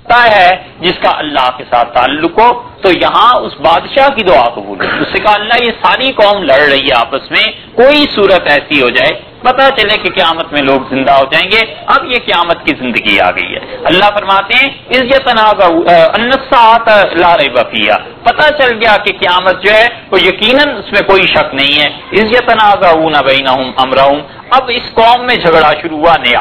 کتا ہے جس کا اللہ کے ساتھ تعلق ہو تو یہاں اس بادشاہ کی دعا قبول ہے. اس سے کہا اللہ یہ ساری قوم لڑ رہی ہے آپس میں, کوئی صورت ایسی ہو جائے پتہ چلے کہ قیامت میں لوگ زندہ ہو جائیں گے. اب یہ قیامت کی زندگی آ گئی ہے. اللہ فرماتے ہیں ان الساعۃ لا ریب فیہا, پتہ چل گیا کہ قیامت جو ہے وہ یقیناً اس میں کوئی شک نہیں ہے. اذ یتنازعون بینہم امرہم, اب اس قوم میں جھگڑا شروع ہوا نیا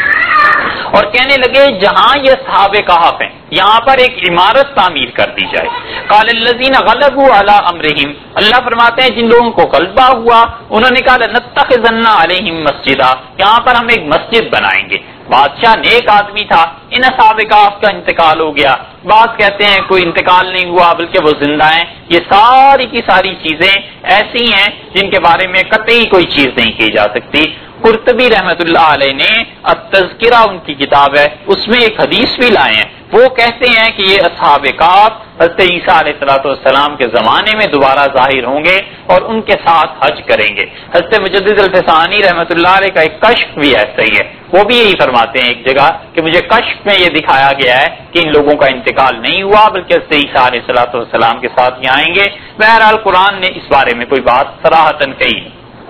اور کہنے لگے جہاں یہ اصحاب کہف ہیں یہاں پر ایک عمارت تعمیر کر دی جائے. قال الذین غلبوا علی امرہم, اللہ فرماتے ہیں جن لوگوں کو غلبہ ہوا انہوں نے کہا لنتخذن علیہم مسجدا, یہاں پر ہم ایک مسجد بنائیں گے. بادشاہ نیک آدمی تھا, ان اصحاب کہف کا انتقال ہو گیا. بعض کہتے ہیں کوئی انتقال نہیں ہوا بلکہ وہ زندہ ہیں. یہ ساری کی ساری چیزیں ایسی ہیں جن کے بارے میں قطعی کوئی چیز نہیں کی جا سکتی. قرطبی رحمت اللہ علیہ نے التذکرہ ان کی کتاب ہے اس میں ایک حدیث بھی لائے ہیں. وہ کہتے ہیں کہ یہ اصحاب کہف حضرت عیسیٰ علیہ السلام کے زمانے میں دوبارہ ظاہر ہوں گے اور ان کے ساتھ حج کریں گے. حضرت مجدد الفسانی رحمت اللہ علیہ کا ایک کشف بھی ایسا ہی ہے, وہ بھی یہی فرماتے ہیں ایک جگہ کہ مجھے کشف میں یہ دکھایا گیا ہے کہ ان لوگوں کا انتقال نہیں ہوا بلکہ حضرت عیسیٰ علیہ السلام کے ساتھ یہ آئیں گے. بہرحال قرآن نے اس بارے میں کوئی بات صراحتاً کہی.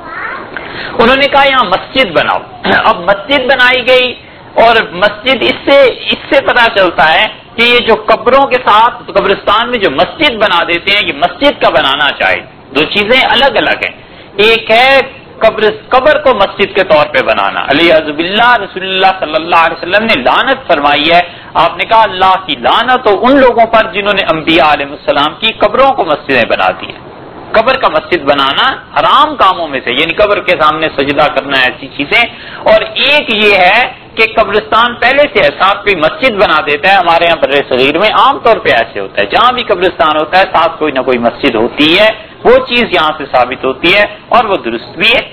انہوں نے کہا یہاں مسجد بناؤ. اب مسجد بنائی گئی اور مسجد اس سے پتہ چلتا ہے کہ یہ جو قبروں کے ساتھ قبرستان میں جو مسجد بنا دیتے ہیں یہ مسجد کا بنانا چاہیے. دو چیزیں الگ الگ ہیں. ایک ہے قبر کو مسجد کے طور پہ بنانا. علیہ باللہ رسول اللہ صلی اللہ علیہ وسلم نے لعنت فرمائی ہے. آپ نے کہا اللہ کی لعنت ہو ان لوگوں پر جنہوں نے انبیاء علیہ السلام کی قبروں کو مسجدیں بنا دی ہیں. قبر کا مسجد بنانا حرام کاموں میں سے, یعنی قبر کے سامنے سجدہ کرنا ایسی چیزیں. اور ایک یہ ہے کہ قبرستان پہلے سے ایسا کوئی مسجد بنا دیتا ہے. ہمارے یہاں بر صغیر میں عام طور پہ ایسے ہوتا ہے, جہاں بھی قبرستان ہوتا ہے ساتھ کوئی نہ کوئی مسجد ہوتی ہے. وہ چیز یہاں سے ثابت ہوتی ہے اور وہ درست بھی ہے.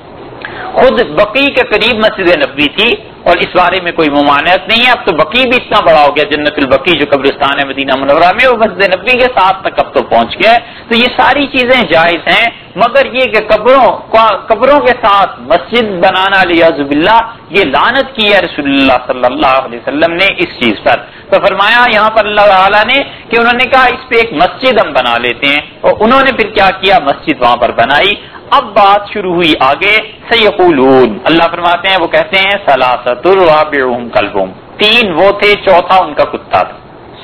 خود بقی کے قریب مسجد نبوی تھی اور اس بارے میں کوئی ممانعت نہیں ہے. اب تو بقی بھی اتنا بڑا ہو گیا, جنت البقی جو قبرستان ہے مدینہ منورہ میں وہ مسجد نبوی کے ساتھ تک اب تو پہنچ گیا ہے. تو یہ ساری چیزیں جائز ہیں, مگر یہ کہ قبروں کے ساتھ مسجد بنانا علیہ باللہ یہ لعنت کی ہے رسول اللہ صلی اللہ علیہ وسلم نے اس چیز پر. تو فرمایا یہاں پر اللہ تعالیٰ نے کہ انہوں نے کہا اس پہ ایک مسجد ہم بنا لیتے ہیں, اور انہوں نے پھر کیا کیا, مسجد وہاں پر بنائی. اب بات شروع ہوئی آگے. سیقولون, اللہ فرماتے ہیں وہ کہتے ہیں ثلاثۃ رابعہم کلبہم, تین وہ تھے چوتھا ان کا کتا تھا.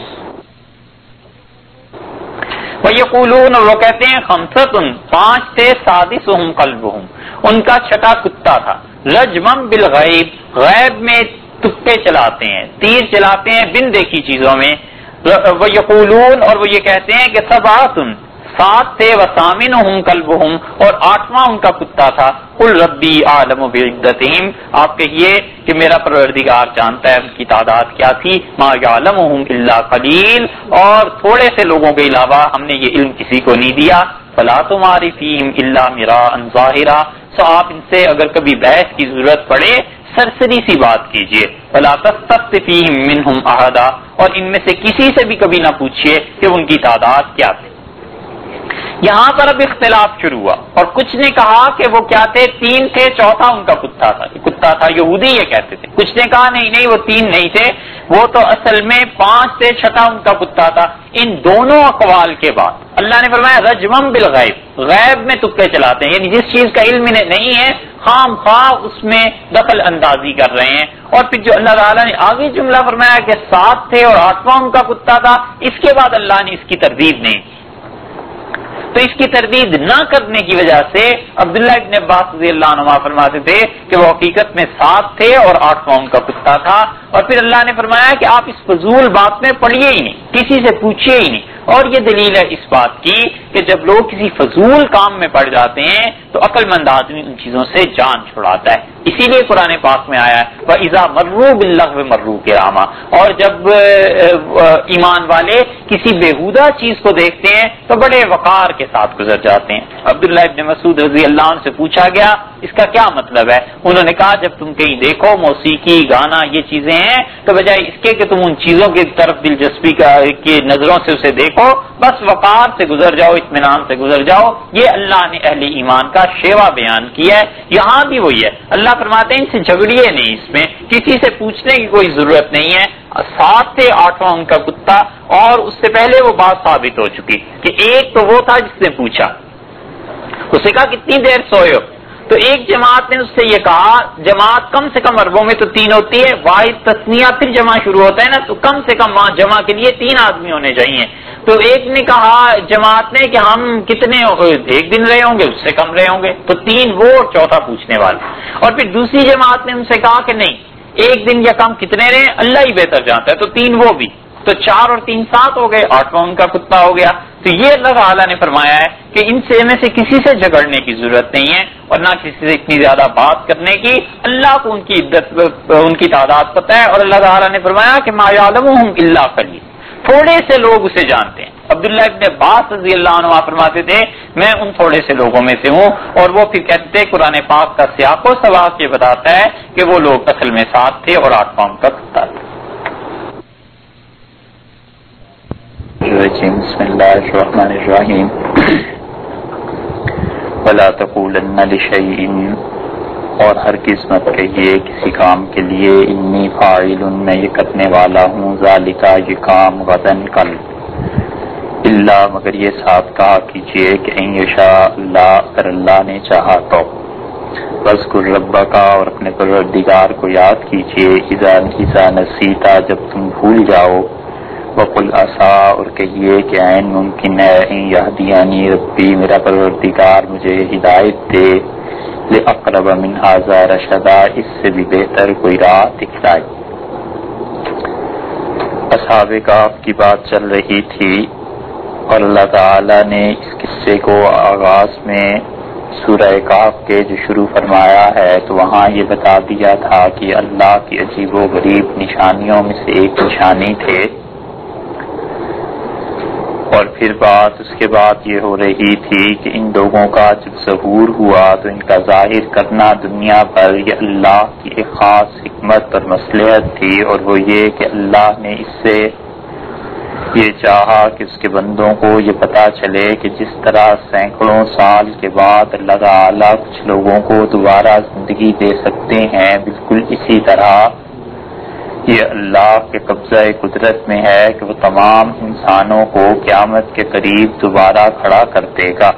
ویقولون, اور وہ کہتے ہیں خمسۃ, پانچ تھے سادسہم کلبہم, ان کا چھٹا کتا تھا. رجمم بالغیب, غیب میں تکے چلاتے ہیں, تیر چلاتے ہیں بن دیکھی چیزوں میں. ویقولون, اور وہ یہ کہتے ہیں کہ سبعۃ, سات تھے. وثامنہم کلبہم, اور آٹھواں ان کا کتا تھا. قل ربی اعلم بعدتہم, آپ کہیے کہ میرا پروردگار جانتا ہے ان کی تعداد کیا تھی. ما یعلمہم الا قلیل, اور تھوڑے سے لوگوں کے علاوہ ہم نے یہ علم کسی کو نہیں دیا. فلا تمار فیہم الا مراء ظاہرا, سو آپ ان سے اگر کبھی بحث کی ضرورت پڑے سرسری سی بات کیجئے. فلا تستفت فیہم منہم احدا, اور ان میں سے کسی سے بھی کبھی نہ پوچھئے کہ ان کی تعداد کیا تھی. یہاں پر اب اختلاف شروع ہوا, اور کچھ نے کہا کہ وہ کیا تھے, تین تھے, چوتھا ان کا کتا تھا. یہودی یہ کہتے تھے. کچھ نے کہا نہیں وہ تین نہیں تھے, وہ تو اصل میں پانچ تھے, چھٹا ان کا کتا تھا. ان دونوں اقوال کے بعد اللہ نے فرمایا رجمم بالغیب, غیب میں تکے چلاتے ہیں, یعنی جس چیز کا علم انہیں نہیں ہے خام خواہ اس میں دخل اندازی کر رہے ہیں. اور پھر جو اللہ تعالیٰ نے آگے جملہ فرمایا کہ سات تھے اور آٹھواں ان کا کتا تھا, اس کے بعد اللہ نے اس کی تردید نہیں. تو اس کی تردید نہ کرنے کی وجہ سے عبداللہ ابن عباس رضی اللہ عنہ فرماتے تھے کہ وہ حقیقت میں سات تھے اور آٹھواں ان کا کتا تھا. اور پھر اللہ نے فرمایا کہ آپ اس فضول بات میں پڑھیے ہی نہیں, کسی سے پوچھیے ہی نہیں. اور یہ دلیل ہے اس بات کی کہ جب لوگ کسی فضول کام میں پڑ جاتے ہیں تو عقل مند آدمی ان چیزوں سے جان چھڑاتا ہے. اسی لیے قرآن پاک میں آیا ہے وَإِذَا مَرُّوا بِاللَّغْوِ مَرُّوا كِرَامًا, اور جب ایمان والے کسی بےہودہ چیز کو دیکھتے ہیں تو بڑے وقار کے ساتھ گزر جاتے ہیں. عبداللہ ابن مسعود رضی اللہ عنہ سے پوچھا گیا اس کا کیا مطلب ہے. انہوں نے کہا جب تم کہیں دیکھو موسیقی گانا یہ چیزیں ہیں تو بجائے اس کے کہ تم ان چیزوں کی طرف دلچسپی کی نظروں سے اسے دیکھو, بس وقار سے گزر جاؤ, اطمینان سے گزر جاؤ. یہ اللہ نے اہل ایمان کا شیوا بیان کیا ہے. یہاں بھی وہی ہے, اللہ فرماتے ہیں ان سے جھگڑیے نہیں, اس میں کسی سے پوچھنے کی کوئی ضرورت نہیں ہے. سات تھے، آٹھواں ان کا کتا، اور اس سے پہلے وہ بات ثابت ہو چکی کہ ایک تو وہ تھا جس نے پوچھا، اسے کہا کتنی دیر سوئے ہو؟ تو ایک جماعت نے اس سے یہ کہا، جماعت کم سے کم اربوں میں تو 3 ہوتی ہے، واحد تثنیہ پھر جمع شروع ہوتا ہے نا، تو کم سے کم وہاں جمع کے لیے 3 آدمی ہونے چاہیے۔ تو ایک نے کہا جماعت نے کہ ہم کتنے ایک دن رہے ہوں گے، اس سے کم رہے ہوں گے، تو 3 وہ اور چوتھا پوچھنے والا۔ اور پھر دوسری جماعت نے ان سے کہا کہ نہیں، ایک دن یا کم کتنے رہے اللہ ہی بہتر جانتا ہے، تو 3 وہ بھی، تو 4 اور 3 7 ہو گئے، 8واں ان کا کتا ہو گیا۔ تو یہ اللہ تعالیٰ نے فرمایا ہے کہ ان سے میں سے کسی سے جھگڑنے کی ضرورت نہیں ہے اور نہ کسی سے اتنی زیادہ بات کرنے کی، اللہ کو ان کی عدت ان کی تعداد پتہ ہے، اور اللہ تعالیٰ نے فرمایا کہ ما یعلمہم الا قلیل، تھوڑے سے لوگ اسے جانتے ہیں۔ عبداللہ ابن عباس رضی اللہ عنہ فرماتے تھے میں ان تھوڑے سے لوگوں میں سے ہوں، اور وہ پھر کہتے تھے قرآن پاک کا سیاق و سباق یہ بتاتا ہے کہ وہ لوگ اصل میں 7 تھے اور 8واں ان کا کتا تھا۔ بسم اللہ الرحمن الرحیم ولا تقولن لشیء، اور ہرگز مت کہیے کسی کام کے لیے انی فاعل، میں یہ کرنے والا ہوں، ذالک یہ کام، غدن کل، الا مگر یہ ساتھ کہا کیجیے کہ ان یشاء اللہ، اگر اللہ نے چاہا تو، واذکر ربک، اور اپنے پروردگار کو یاد کیجیے، اذا نسیتا، جب تم بھول جاؤ، وقل عسیٰ، اور کہیے کہ عین ممکن ہے، ان یہدینی ربی، میرا پروردگار مجھے ہدایت دے، لأقرب من ھذا رشدا، اس سے بھی بہتر کوئی راہ دکھلائے۔ اصحاب کہف کی بات چل رہی تھی اور اللہ تعالی نے اس قصے کو آغاز میں سورہ کہف کے جو شروع فرمایا ہے تو وہاں یہ بتا دیا تھا کہ اللہ کی عجیب و غریب نشانیوں میں سے ایک نشانی تھے، اور پھر بات اس کے بعد یہ ہو رہی تھی کہ ان لوگوں کا جب ظہور ہوا تو ان کا ظاہر کرنا دنیا پر یہ اللہ کی ایک خاص حکمت اور مصلحت تھی، اور وہ یہ کہ اللہ نے اس سے یہ چاہا کہ اس کے بندوں کو یہ پتا چلے کہ جس طرح سینکڑوں سال کے بعد اللہ تعالیٰ کچھ لوگوں کو دوبارہ زندگی دے سکتے ہیں، بالکل اسی طرح یہ اللہ کے قبضہ قدرت میں ہے کہ وہ تمام انسانوں کو قیامت کے قریب دوبارہ کھڑا کر دے گا،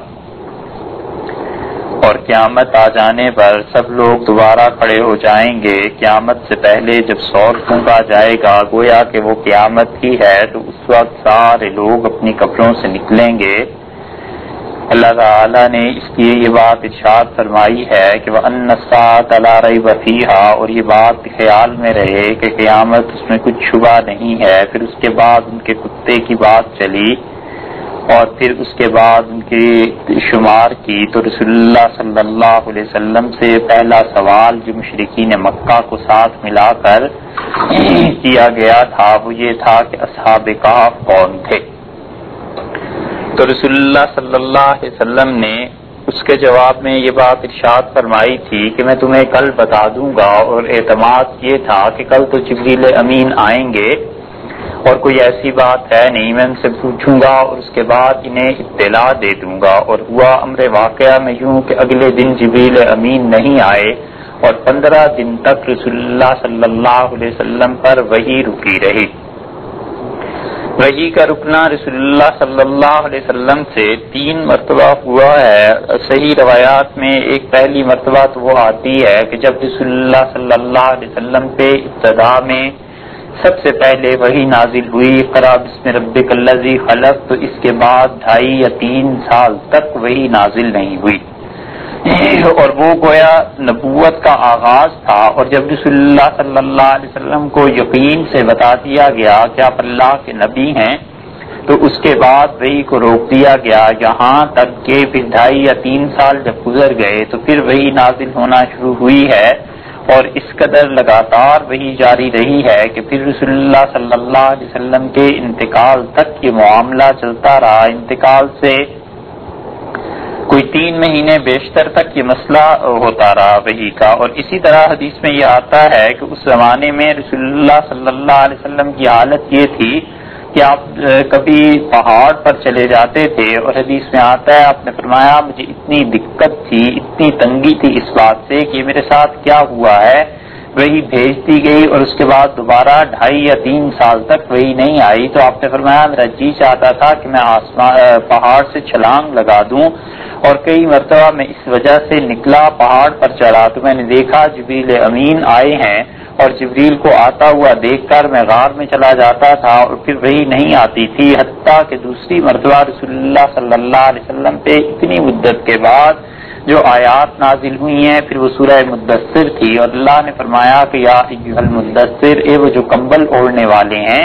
اور قیامت آ جانے پر سب لوگ دوبارہ کھڑے ہو جائیں گے۔ قیامت سے پہلے جب سور پھونکا جائے گا گویا کہ وہ قیامت ہی ہے، تو اس وقت سارے لوگ اپنی قبروں سے نکلیں گے۔ اللہ تعالیٰ نے اس کی یہ بات ارشاد فرمائی ہے کہ وَأَنَّ السَّاعَةَ لَا رَيْبَ فِيهَا، اور یہ بات خیال میں رہے کہ قیامت اس میں کچھ شبہ نہیں ہے۔ پھر اس کے بعد ان کے کتے کی بات چلی اور پھر اس کے بعد ان کی شمار کی، تو رسول اللہ صلی اللہ علیہ وسلم سے پہلا سوال جو مشرکین مکہ کو ساتھ ملا کر کیا گیا تھا وہ یہ تھا کہ اصحاب کہف کون تھے، تو رسول اللہ صلی اللہ علیہ وسلم نے اس کے جواب میں یہ بات ارشاد فرمائی تھی کہ میں تمہیں کل بتا دوں گا، اور اعتماد یہ تھا کہ کل تو جبریل امین آئیں گے اور کوئی ایسی بات ہے نہیں، میں ان سے پوچھوں گا اور اس کے بعد انہیں اطلاع دے دوں گا۔ اور ہوا امر واقعہ میں یوں کہ اگلے دن جبریل امین نہیں آئے اور 15 دن تک رسول اللہ صلی اللہ علیہ وسلم پر وحی رکی رہی۔ وحی کا رکنا رسول اللہ صلی اللہ علیہ وسلم سے 3 مرتبہ ہوا ہے۔ صحیح روایات میں ایک پہلی مرتبہ تو وہ آتی ہے کہ جب رسول اللہ صلی اللہ علیہ وسلم پہ ابتدا میں سب سے پہلے وحی نازل ہوئی، اقرأ بسم ربک الذی خلق، تو اس کے بعد 2.5 یا 3 سال تک وحی نازل نہیں ہوئی، اور وہ گویا نبوت کا آغاز تھا۔ اور جب رسول اللہ صلی اللہ علیہ وسلم کو یقین سے بتا دیا گیا کہ آپ اللہ کے نبی ہیں تو اس کے بعد وحی کو روک دیا گیا، یہاں تک کہ پھر 2.5 یا 3 سال جب گزر گئے تو پھر وحی نازل ہونا شروع ہوئی ہے، اور اس قدر لگاتار وحی جاری رہی ہے کہ پھر رسول اللہ صلی اللہ علیہ وسلم کے انتقال تک یہ معاملہ چلتا رہا۔ انتقال سے کوئی 3 مہینے بیشتر تک یہ مسئلہ ہوتا رہا وحی کا، اور اسی طرح حدیث میں یہ آتا ہے کہ اس زمانے میں رسول اللہ صلی اللہ علیہ وسلم کی حالت یہ تھی کہ آپ کبھی پہاڑ پر چلے جاتے تھے، اور حدیث میں آتا ہے آپ نے فرمایا مجھے اتنی دقت تھی، اتنی تنگی تھی اس بات سے کہ میرے ساتھ کیا ہوا ہے وہی بھیج دی گئی اور اس کے بعد دوبارہ 2.5 یا 3 سال تک وہی نہیں آئی، تو آپ نے فرمایا میرا جی چاہتا تھا کہ میں پہاڑ سے چھلانگ لگا دوں، اور کئی مرتبہ میں اس وجہ سے نکلا پہاڑ پر چڑھا تو میں نے دیکھا جبریل امین آئے ہیں، اور جبریل کو آتا ہوا دیکھ کر میں غار میں چلا جاتا تھا اور پھر وہی نہیں آتی تھی، حتیٰ کہ دوسری مرتبہ رسول اللہ صلی اللہ علیہ وسلم پہ اتنی مدت کے بعد جو آیات نازل ہوئی ہیں پھر وہ سورہ مدثر تھی، اور اللہ نے فرمایا کہ یا ایھا المدثر، اے وہ جو کمبل اوڑھنے والے ہیں،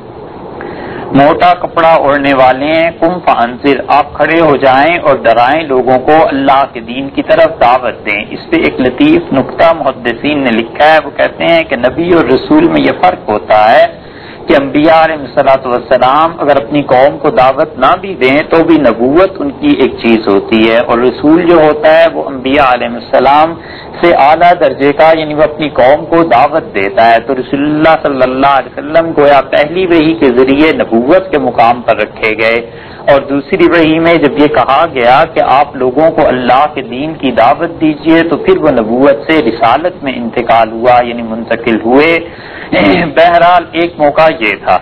موٹا کپڑا اوڑھنے والے ہیں، قم فانذر، آپ کھڑے ہو جائیں اور ڈرائیں لوگوں کو، اللہ کے دین کی طرف دعوت دیں۔ اس پہ ایک لطیف نکتہ محدثین نے لکھا ہے، وہ کہتے ہیں کہ نبی اور رسول میں یہ فرق ہوتا ہے کہ انبیاء علیہ السلام اگر اپنی قوم کو دعوت نہ بھی دیں تو بھی نبوت ان کی ایک چیز ہوتی ہے، اور رسول جو ہوتا ہے وہ انبیاء علیہ السلام سے اعلیٰ درجے کا، یعنی وہ اپنی قوم کو دعوت دیتا ہے۔ تو رسول اللہ صلی اللہ علیہ وسلم گویا پہلی وحی کے ذریعے نبوت کے مقام پر رکھے گئے، اور دوسری وحی میں جب یہ کہا گیا کہ آپ لوگوں کو اللہ کے دین کی دعوت دیجئے تو پھر وہ نبوت سے رسالت میں انتقال ہوا، یعنی منتقل ہوئے۔ بہرحال ایک موقع یہ تھا۔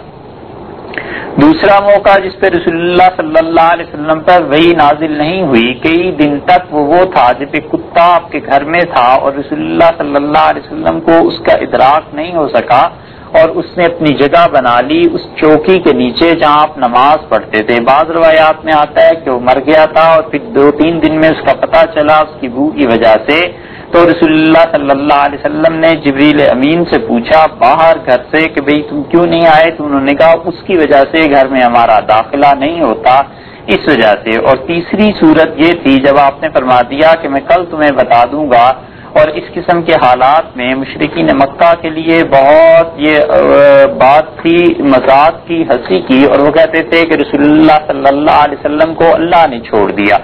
دوسرا موقع جس پہ رسول اللہ صلی اللہ علیہ وسلم پر وحی نازل نہیں ہوئی، کئی دن تک وہ تھا جب ایک کتا آپ کے گھر میں تھا اور رسول اللہ صلی اللہ علیہ وسلم کو اس کا ادراک نہیں ہو سکا، اور اس نے اپنی جگہ بنا لی اس چوکی کے نیچے جہاں آپ نماز پڑھتے تھے۔ بعض روایات میں آتا ہے کہ وہ مر گیا تھا اور پھر 2-3 دن میں اس کا پتہ چلا اس کی بو کی وجہ سے، تو رسول اللہ صلی اللہ علیہ وسلم نے جبریل امین سے پوچھا باہر گھر سے کہ بھئی تم کیوں نہیں آئے، تو انہوں نے کہا اس کی وجہ سے گھر میں ہمارا داخلہ نہیں ہوتا، اس وجہ سے۔ اور تیسری صورت یہ تھی جب آپ نے فرما دیا کہ میں کل تمہیں بتا دوں گا، اور اس قسم کے حالات میں مشرکین مکہ کے لیے بہت یہ بات تھی، مذاق کی، ہنسی کی، اور وہ کہتے تھے کہ رسول اللہ صلی اللہ علیہ وسلم کو اللہ نے چھوڑ دیا،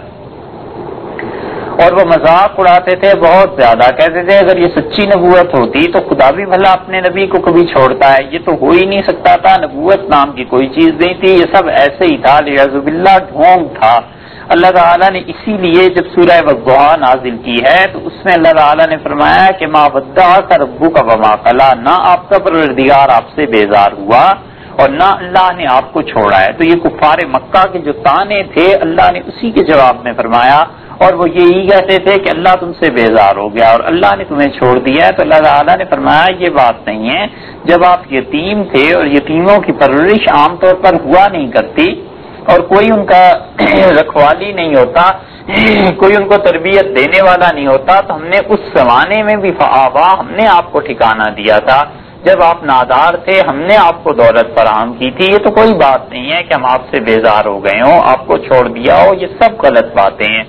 اور وہ مذاق اڑاتے تھے بہت زیادہ، کہتے تھے اگر یہ سچی نبوت ہوتی تو خدا بھی بھلا اپنے نبی کو کبھی چھوڑتا ہے، یہ تو ہو ہی نہیں سکتا تھا، نبوت نام کی کوئی چیز نہیں تھی، یہ سب ایسے ہی تھا، لعیاذ باللہ ڈھونگ تھا۔ اللہ تعالیٰ نے اسی لیے جب سورہ والضحیٰ نازل کی ہے تو اس میں اللہ تعالیٰ نے فرمایا کہ ما ودعک ربک وما قلی، نہ آپ کا پروردگار آپ سے بیزار ہوا اور نہ اللہ نے آپ کو چھوڑا ہے۔ تو یہ کفار مکہ کے جو طعنے تھے اللہ نے اسی کے جواب میں فرمایا، اور وہ یہی کہتے تھے کہ اللہ تم سے بیزار ہو گیا اور اللہ نے تمہیں چھوڑ دیا ہے۔ تو اللہ تعالیٰ نے فرمایا یہ بات نہیں ہے، جب آپ یتیم تھے اور یتیموں کی پرورش عام طور پر ہوا نہیں کرتی اور کوئی ان کا رکھوالی نہیں ہوتا، کوئی ان کو تربیت دینے والا نہیں ہوتا، تو ہم نے اس زمانے میں بھی فآوا، ہم نے آپ کو ٹھکانہ دیا تھا، جب آپ نادار تھے ہم نے آپ کو دولت فراہم کی تھی، یہ تو کوئی بات نہیں ہے کہ ہم آپ سے بیزار ہو گئے ہوں، آپ کو چھوڑ دیا ہو، یہ سب غلط باتیں ہیں۔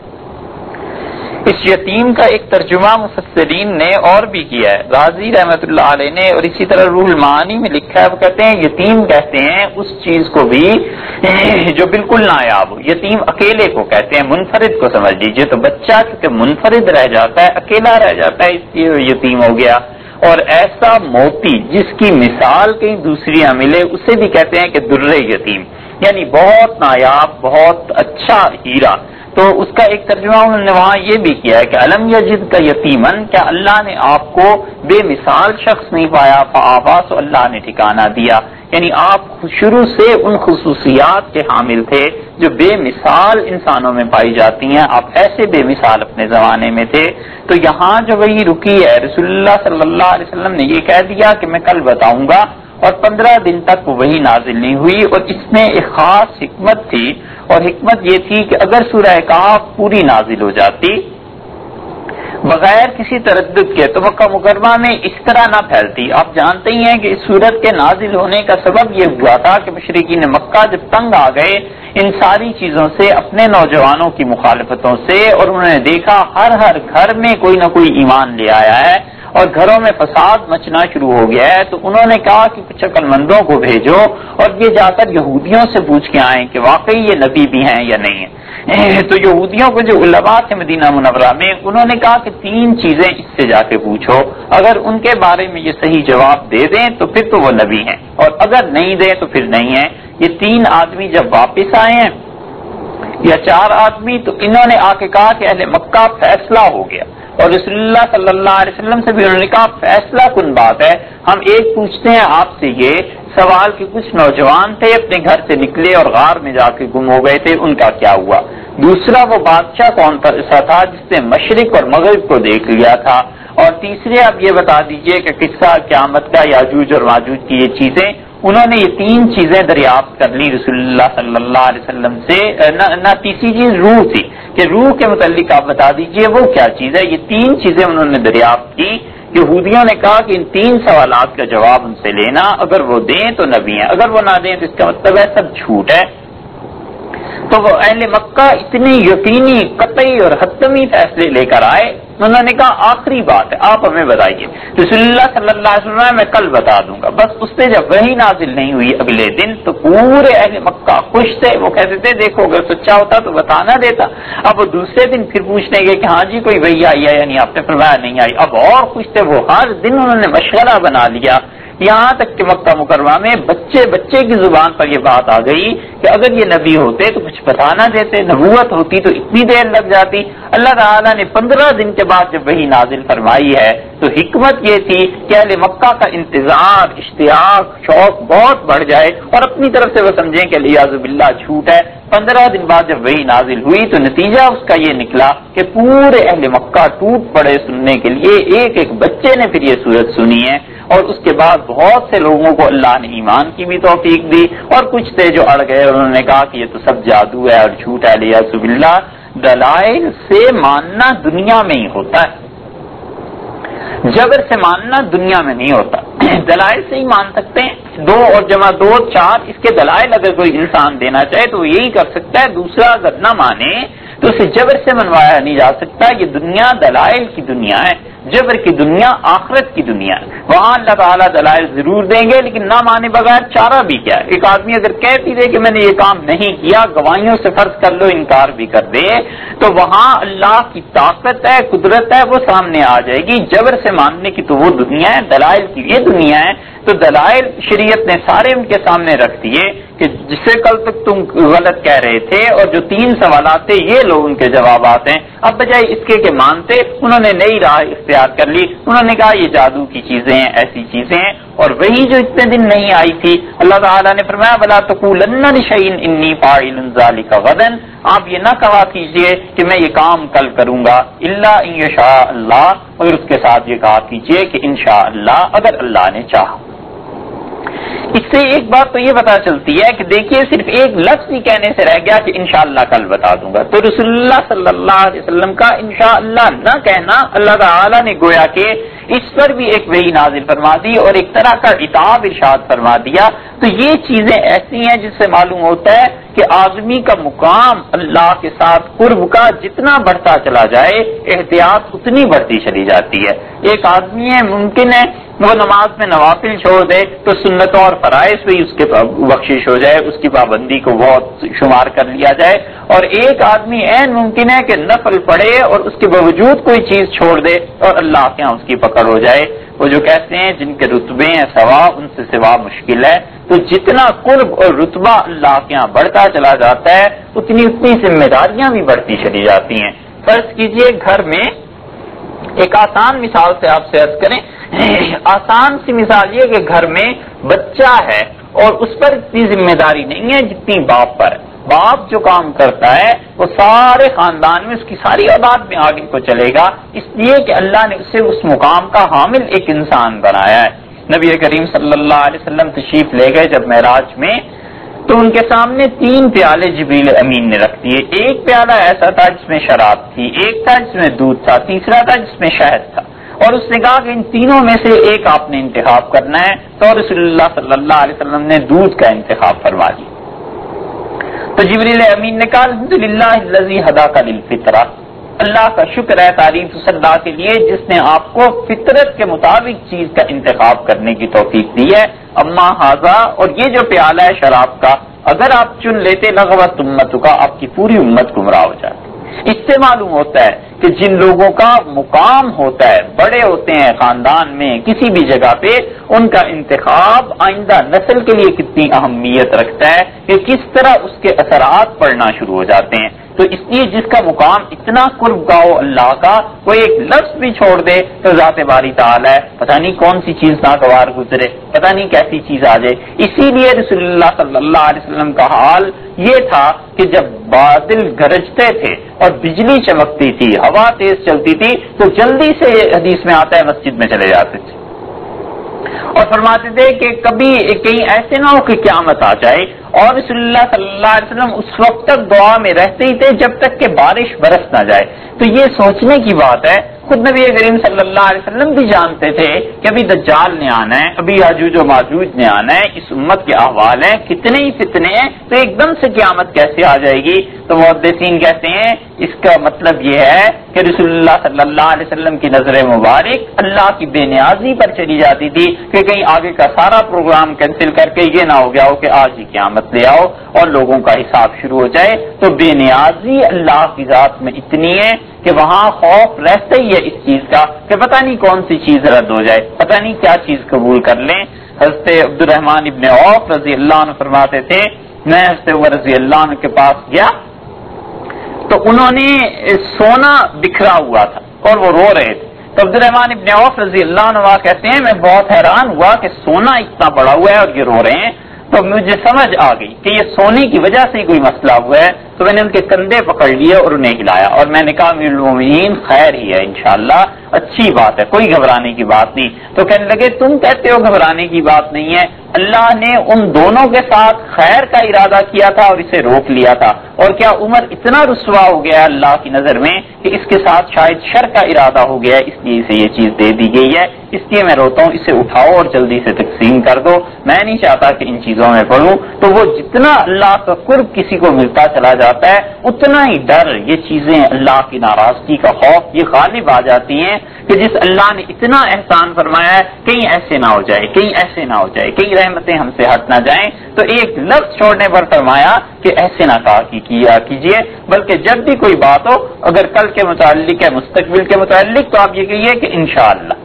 اس یتیم کا ایک ترجمہ مفسرین نے اور بھی کیا ہے، غازی رحمت اللہ علیہ نے، اور اسی طرح روح المعانی میں لکھا ہے، وہ کہتے ہیں یتیم کہتے ہیں اس چیز کو بھی جو بالکل نایاب ہو، یتیم اکیلے کو کہتے ہیں، منفرد کو سمجھ لیجیے، تو بچہ چونکہ منفرد رہ جاتا ہے، اکیلا رہ جاتا ہے، اس لیے یتیم ہو گیا۔ اور ایسا موتی جس کی مثال کہیں دوسری نہ ملے اسے بھی کہتے ہیں کہ در یتیم، یعنی بہت نایاب، بہت اچھا ہیرا۔ تو اس کا ایک ترجمہ انہوں نے وہاں یہ بھی کیا ہے کہ علم یجد کا یتیمن، کیا اللہ نے آپ کو بے مثال شخص نہیں پایا، فآوا، تو اللہ نے ٹھکانہ دیا، یعنی آپ شروع سے ان خصوصیات کے حامل تھے جو بے مثال انسانوں میں پائی جاتی ہیں، آپ ایسے بے مثال اپنے زمانے میں تھے۔ تو یہاں جو وہی رکی ہے، رسول اللہ صلی اللہ علیہ وسلم نے یہ کہہ دیا کہ میں کل بتاؤں گا، اور 15 دن تک وہ وہی نازل نہیں ہوئی، اور اس میں ایک خاص حکمت تھی، اور حکمت یہ تھی کہ اگر سورہ کہف پوری نازل ہو جاتی بغیر کسی تردد کے تو مکہ مکرمہ میں اس طرح نہ پھیلتی۔ آپ جانتے ہی ہیں کہ اس سورت کے نازل ہونے کا سبب یہ ہوا تھا کہ مشرکین مکہ جب تنگ آ گئے ان ساری چیزوں سے، اپنے نوجوانوں کی مخالفتوں سے، اور انہوں نے دیکھا ہر گھر میں کوئی نہ کوئی ایمان لے آیا ہے اور گھروں میں فساد مچنا شروع ہو گیا ہے، تو انہوں نے کہا کہ کچھ عقل مندوں کو بھیجو اور یہ جا کر یہودیوں سے پوچھ کے آئیں کہ واقعی یہ نبی بھی ہیں یا نہیں ہیں۔ تو یہودیوں کو جو علماء تھے مدینہ منورہ میں، انہوں نے کہا کہ 3 چیزیں اس سے جا کے پوچھو، اگر ان کے بارے میں یہ صحیح جواب دے دیں تو پھر تو وہ نبی ہیں، اور اگر نہیں دیں تو پھر نہیں ہیں۔ یہ 3 آدمی جب واپس آئے ہیں یا 4 آدمی، تو انہوں نے آ کے کہا کہ اہل مکہ فیصلہ ہو گیا، اور رسول اللہ صلی اللہ علیہ وسلم سے بھی انہوں نے کہا فیصلہ کن بات ہے. ہم ایک پوچھتے ہیں آپ سے یہ سوال کہ کچھ نوجوان تھے اپنے گھر سے نکلے اور غار میں جا کے گم ہو گئے تھے, ان کا کیا ہوا؟ دوسرا وہ بادشاہ کون سا تھا جس نے مشرق اور مغرب کو دیکھ لیا تھا؟ اور تیسرے آپ یہ بتا دیجئے کہ قصہ قیامت کا یاجوج اور ماجوج کی یہ چیزیں, انہوں نے یہ 3 چیزیں دریافت کر لی رسول اللہ صلی اللہ علیہ وسلم سے. نہ تیسری چیز روح تھی کہ روح کے متعلق آپ بتا دیجئے وہ کیا چیز ہے. یہ 3 چیزیں انہوں نے دریافت کی. یہودیوں نے کہا کہ ان 3 سوالات کا جواب ان سے لینا, اگر وہ دیں تو نبی ہیں, اگر وہ نہ دیں تو اس کا مطلب ہے سب جھوٹ ہے. تو وہ اہل مکہ اتنی یقینی قطعی اور حتمی فیصلے لے کر آئے. انہوں نے کہا آخری بات ہے آپ ہمیں بتائیے. رسول اللہ صلی اللہ علیہ وسلم میں کل بتا دوں گا. بس اس سے جب وہی نازل نہیں ہوئی اگلے دن تو پورے اہل مکہ خوش تھے. وہ کہتے تھے دیکھو اگر سچا ہوتا تو بتانا دیتا. اب وہ دوسرے دن پھر پوچھنے گئے کہ ہاں جی کوئی وہی آئی ہے یا نہیں, آپ نے فرمایا نہیں آئی. اب اور خوش تھے وہ, ہر دن انہوں نے مشورہ بنا لیا. یہاں تک کہ مکہ مکرمہ میں بچے کی زبان پر یہ بات آ گئی کہ اگر یہ نبی ہوتے تو کچھ بتانا دیتے, نبوت ہوتی تو اتنی دیر لگ جاتی. اللہ تعالیٰ نے 15 دن کے بعد جب وہی نازل فرمائی ہے تو حکمت یہ تھی کہ اہل مکہ کا انتظار, اشتیاق, شوق بہت بڑھ جائے اور اپنی طرف سے وہ سمجھیں کہ الیاذ باللہ جھوٹ ہے. 15 دن بعد جب وہی نازل ہوئی تو نتیجہ اس کا یہ نکلا کہ پورے اہل مکہ ٹوٹ پڑے سننے کے لیے. ایک بچے نے پھر یہ سورت سنی ہے اور اس کے بعد بہت سے لوگوں کو اللہ نے ایمان کی بھی توفیق دی, اور کچھ تھے جو اڑ گئے, انہوں نے کہا کہ یہ تو سب جادو ہے اور جھوٹ ہے. الیاذ باللہ دلائل سے ماننا دنیا میں ہی ہوتا ہے, جبر سے ماننا دنیا میں نہیں ہوتا. دلائل سے ہی مان سکتے ہیں. 2 اور جمع 2 4 اس کے دلائل اگر کوئی انسان دینا چاہے تو وہ یہی کر سکتا ہے. دوسرا اگر نہ مانے تو اسے جبر سے منوایا نہیں جا سکتا. یہ دنیا دلائل کی دنیا ہے, جبر کی دنیا آخرت کی دنیا ہے. وہاں اللہ تعالیٰ دلائل ضرور دیں گے لیکن نہ مانے بغیر چارہ بھی کیا ہے. ایک آدمی اگر کہہ بھی دے کہ میں نے یہ کام نہیں کیا, گواہیوں سے فرض کر لو انکار بھی کر دے, تو وہاں اللہ کی طاقت ہے, قدرت ہے, وہ سامنے آ جائے گی. جبر سے ماننے کی تو وہ دنیا ہے, دلائل کی یہ دنیا ہے. تو دلائل شریعت نے سارے ان کے سامنے رکھ دیے کہ جسے کل تک تم غلط کہہ رہے تھے اور جو 3 سوالات تھے یہ لوگ ان کے جوابات ہیں. اب بجائے اس کے کہ مانتے, انہوں نے نئی راہ اختیار کر لی. انہوں نے کہا یہ جادو کی چیزیں ہیں, ایسی چیزیں ہیں, اور وہی جو اتنے دن نہیں آئی تھی. اللہ تعالیٰ نے فرمایا وَلَا تَقُولَنَّ لِشَيْءٍ إِنِّي فَاعِلٌ ذَلِكَ غَدًا, آپ یہ نہ کہا کیجئے کہ میں یہ کام کل کروں گا, إِلَّا إِن يَشَاءَ اللَّهُ, مگر اس کے ساتھ یہ کہا کیجئے کہ انشاءاللہ اگر اللہ نے چاہا. اس سے ایک بات تو یہ پتا چلتی ہے کہ دیکھیے صرف ایک لفظ ہی کہنے سے رہ گیا کہ انشاءاللہ کل بتا دوں گا. تو رسول اللہ صلی اللہ علیہ وسلم کا انشاءاللہ نہ کہنا اللہ تعالی نے گویا کہ اس پر بھی ایک وحی نازل فرما دی اور ایک طرح کا عتاب ارشاد فرما دیا. تو یہ چیزیں ایسی ہیں جس سے معلوم ہوتا ہے کہ آدمی کا مقام اللہ کے ساتھ قرب کا جتنا بڑھتا چلا جائے احتیاط اتنی بڑھتی چلی جاتی ہے. ایک آدمی ہے ممکن ہے وہ نماز میں نوافل چھوڑ دے تو سنتوں اور فرائض بھی اس کے بخشش ہو جائے, اس کی پابندی کو بہت شمار کر لیا جائے. اور ایک آدمی عین ممکن ہے کہ نفل پڑھے اور اس کے باوجود کوئی چیز چھوڑ دے اور اللہ کے ہاں اس کی پکڑ ہو جائے. وہ جو کہتے ہیں جن کے رتبے ہیں سوا ان سے سوا مشکل ہے. تو جتنا قرب اور رتبہ اللہ کے ہاں بڑھتا چلا جاتا ہے اتنی ذمہ داریاں بھی بڑھتی چلی جاتی ہیں. فرض کیجئے گھر میں ایک آسان مثال سے آپ سے عرض کریں, آسان سی مثال یہ کہ گھر میں بچہ ہے اور اس پر اتنی ذمہ داری نہیں ہے جتنی باپ پر ہے. باپ جو کام کرتا ہے وہ سارے خاندان میں اس کی ساری اولاد میں آگے کو چلے گا, اس لیے کہ اللہ نے اسے اس مقام کا حامل ایک انسان بنایا ہے. نبی کریم صلی اللہ علیہ وسلم تشریف لے گئے جب معراج میں, تو ان کے سامنے 3 پیالے جبریل امین نے رکھ دیے. ایک پیالہ ایسا تھا جس میں شراب تھی, ایک تھا جس میں دودھ تھا, تیسرا تھا جس میں شہد تھا, اور اس نے کہا کہ ان تینوں میں سے ایک آپ نے انتخاب کرنا ہے. تو رسول اللہ صلی اللہ علیہ وسلم نے دودھ کا انتخاب فرما دیا. تو جبریل امین نے کہا الحمدللہ الذی ھداک للفطرہ, اللہ کا شکر ہے, تعریف اس اللہ کے لیے جس نے آپ کو فطرت کے مطابق چیز کا انتخاب کرنے کی توفیق دی ہے. اما ھذا, اور یہ جو پیالہ ہے شراب کا اگر آپ چن لیتے لغوت امتک, آپ کی پوری امت گمراہ ہو جاتی. اس سے معلوم ہوتا ہے کہ جن لوگوں کا مقام ہوتا ہے, بڑے ہوتے ہیں خاندان میں کسی بھی جگہ پہ, ان کا انتخاب آئندہ نسل کے لیے کتنی اہمیت رکھتا ہے کہ کس طرح اس کے اثرات پڑنا شروع ہو جاتے ہیں. تو اس لیے جس کا مقام اتنا قرب کا ہو اللہ کا، وہ ایک لفظ بھی چھوڑ دے تو ذات باری تعالی ہے، پتہ نہیں کون سی چیز ناگوار گزرے، پتہ نہیں کیسی چیز آ جائے۔ اسی لیے رسول اللہ صلی اللہ علیہ وسلم کا حال یہ تھا کہ جب بادل گرجتے تھے اور بجلی چمکتی تھی، ہوا تیز چلتی تھی، تو جلدی سے حدیث میں آتا ہے مسجد میں چلے جاتے تھے اور فرماتے تھے کہ کبھی کہیں ایسے نہ ہو کہ قیامت آ جائے، اور رسول اللہ صلی اللہ علیہ وسلم اس وقت تک دعا میں رہتے ہی تھے جب تک کہ بارش برس نہ جائے۔ تو یہ سوچنے کی بات ہے، خود نبی کریم صلی اللہ علیہ وسلم بھی جانتے تھے کہ ابھی دجال نے آنا ہے، ابھی یاجوج و ماجوج نے آنا ہے، اس امت کے احوال ہیں، کتنے ہی فتنے ہیں، تو ایک دم سے قیامت کیسے آ جائے گی؟ تو محدثین کہتے ہیں اس کا مطلب یہ ہے کہ رسول اللہ صلی اللہ علیہ وسلم کی نظر مبارک اللہ کی بے نیازی پر چلی جاتی تھی کہ کہیں آگے کا سارا پروگرام کینسل کر کے یہ نہ ہو گیا ہو کہ آج ہی قیامت لے آؤ اور لوگوں کا حساب شروع ہو جائے۔ تو بے نیازی اللہ کی ذات میں اتنی ہے کہ وہاں خوف رہتا ہی ہے اس چیز کا کہ پتہ نہیں کون سی چیز رد ہو جائے، پتہ نہیں کیا چیز قبول کر لیں۔ حضرت عبد الرحمن ابن عوف رضی اللہ عنہ فرماتے تھے، میں حضرت عمر رضی اللہ عنہ کے پاس گیا تو انہوں نے سونا بکھرا ہوا تھا اور وہ رو رہے تھے۔ تو عبد الرحمن ابن عوف رضی اللہ عنہ کہتے ہیں میں بہت حیران ہوا کہ سونا اتنا بڑا ہوا ہے اور یہ رو رہے ہیں، تو مجھے سمجھ آ گئی کہ یہ سونے کی وجہ سے کوئی مسئلہ ہوا ہے۔ تو میں نے ان کے کندھے پکڑ لیے اور انہیں ہلایا اور میں نے کہا امیر المومنین خیر ہی ہے انشاءاللہ، اچھی بات ہے، کوئی گھبرانے کی بات نہیں۔ تو کہنے لگے تم کہتے ہو گھبرانے کی بات نہیں ہے، اللہ نے ان دونوں کے ساتھ خیر کا ارادہ کیا تھا اور اسے روک لیا تھا، اور کیا عمر اتنا رسوا ہو گیا اللہ کی نظر میں کہ اس کے ساتھ شاید شر کا ارادہ ہو گیا، اس لیے اسے یہ چیز دے دی گئی ہے، اس لیے میں روتا ہوں، اسے اٹھاؤ اور جلدی سے تقسیم کر دو، میں نہیں چاہتا کہ ان چیزوں میں پڑھوں۔ تو وہ جتنا اللہ کا قرب کسی کو ملتا چلا جاتا ہے اتنا ہی ڈر، یہ چیزیں اللہ کی ناراضگی کا خوف یہ غالب آ جاتی ہیں کہ جس اللہ نے اتنا احسان فرمایا ہے کہیں ایسے نہ ہو جائے، کہیں ایسے نہ ہو جائے، کہیں رحمتیں ہم سے ہٹ نہ جائیں، تو ایک لفظ چھوڑنے پر فرمایا کہ ایسے نہ کہا کیا کیجیے، بلکہ جب بھی کوئی بات ہو اگر کل کے متعلق ہے، مستقبل کے متعلق، تو آپ یہ کہیے کہ انشاءاللہ۔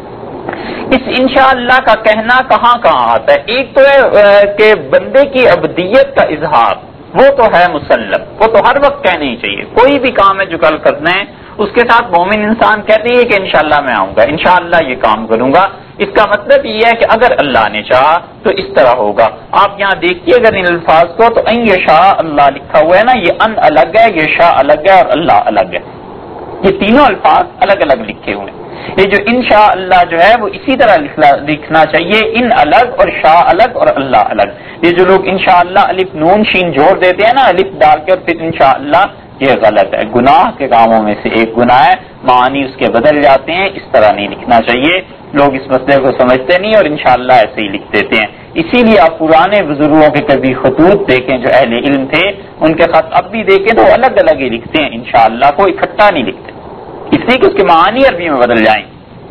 اس انشاءاللہ کا کہنا کہاں کہاں آتا ہے؟ ایک تو ہے کہ بندے کی عبدیت کا اظہار، وہ تو ہے مسلم، وہ تو ہر وقت کہنا ہی چاہیے، کوئی بھی کام ہے جو کل کرنا ہے اس کے ساتھ مومن انسان کہتے ہیں کہ انشاءاللہ میں آؤں گا، انشاءاللہ یہ کام کروں گا۔ اس کا مطلب یہ ہے کہ اگر اللہ نے چاہا تو اس طرح ہوگا۔ آپ یہاں دیکھیے اگر ان الفاظ کو، تو ان یشاء اللہ لکھا ہوا ہے نا، یہ ان الگ ہے، یشاء الگ ہے اور اللہ الگ ہے، یہ تینوں الفاظ الگ الگ لکھے ہوئے ہیں۔ یہ جو انشاء اللہ جو ہے وہ اسی طرح لکھنا چاہیے، ان الگ اور شاء الگ اور اللہ الگ۔ یہ جو لوگ انشاءاللہ الف نون شین جوڑ دیتے ہیں نا، الف ڈال کے اور پھر انشاءاللہ، یہ غلط ہے، گناہ کے کاموں میں سے ایک گناہ ہے، معانی اس کے بدل جاتے ہیں، اس طرح نہیں لکھنا چاہیے۔ لوگ اس مسئلے کو سمجھتے نہیں اور انشاءاللہ ایسے ہی لکھ دیتے ہیں۔ اسی لیے آپ پرانے بزرگوں کے کبھی خطوط دیکھیں جو اہل علم تھے، ان کے خط اب بھی دیکھیں تو الگ الگ ہی لکھتے ہیں، انشاءاللہ کو اکٹھا نہیں لکھتے، اس لیے کہ اس کے معانی عربی میں بدل جائیں۔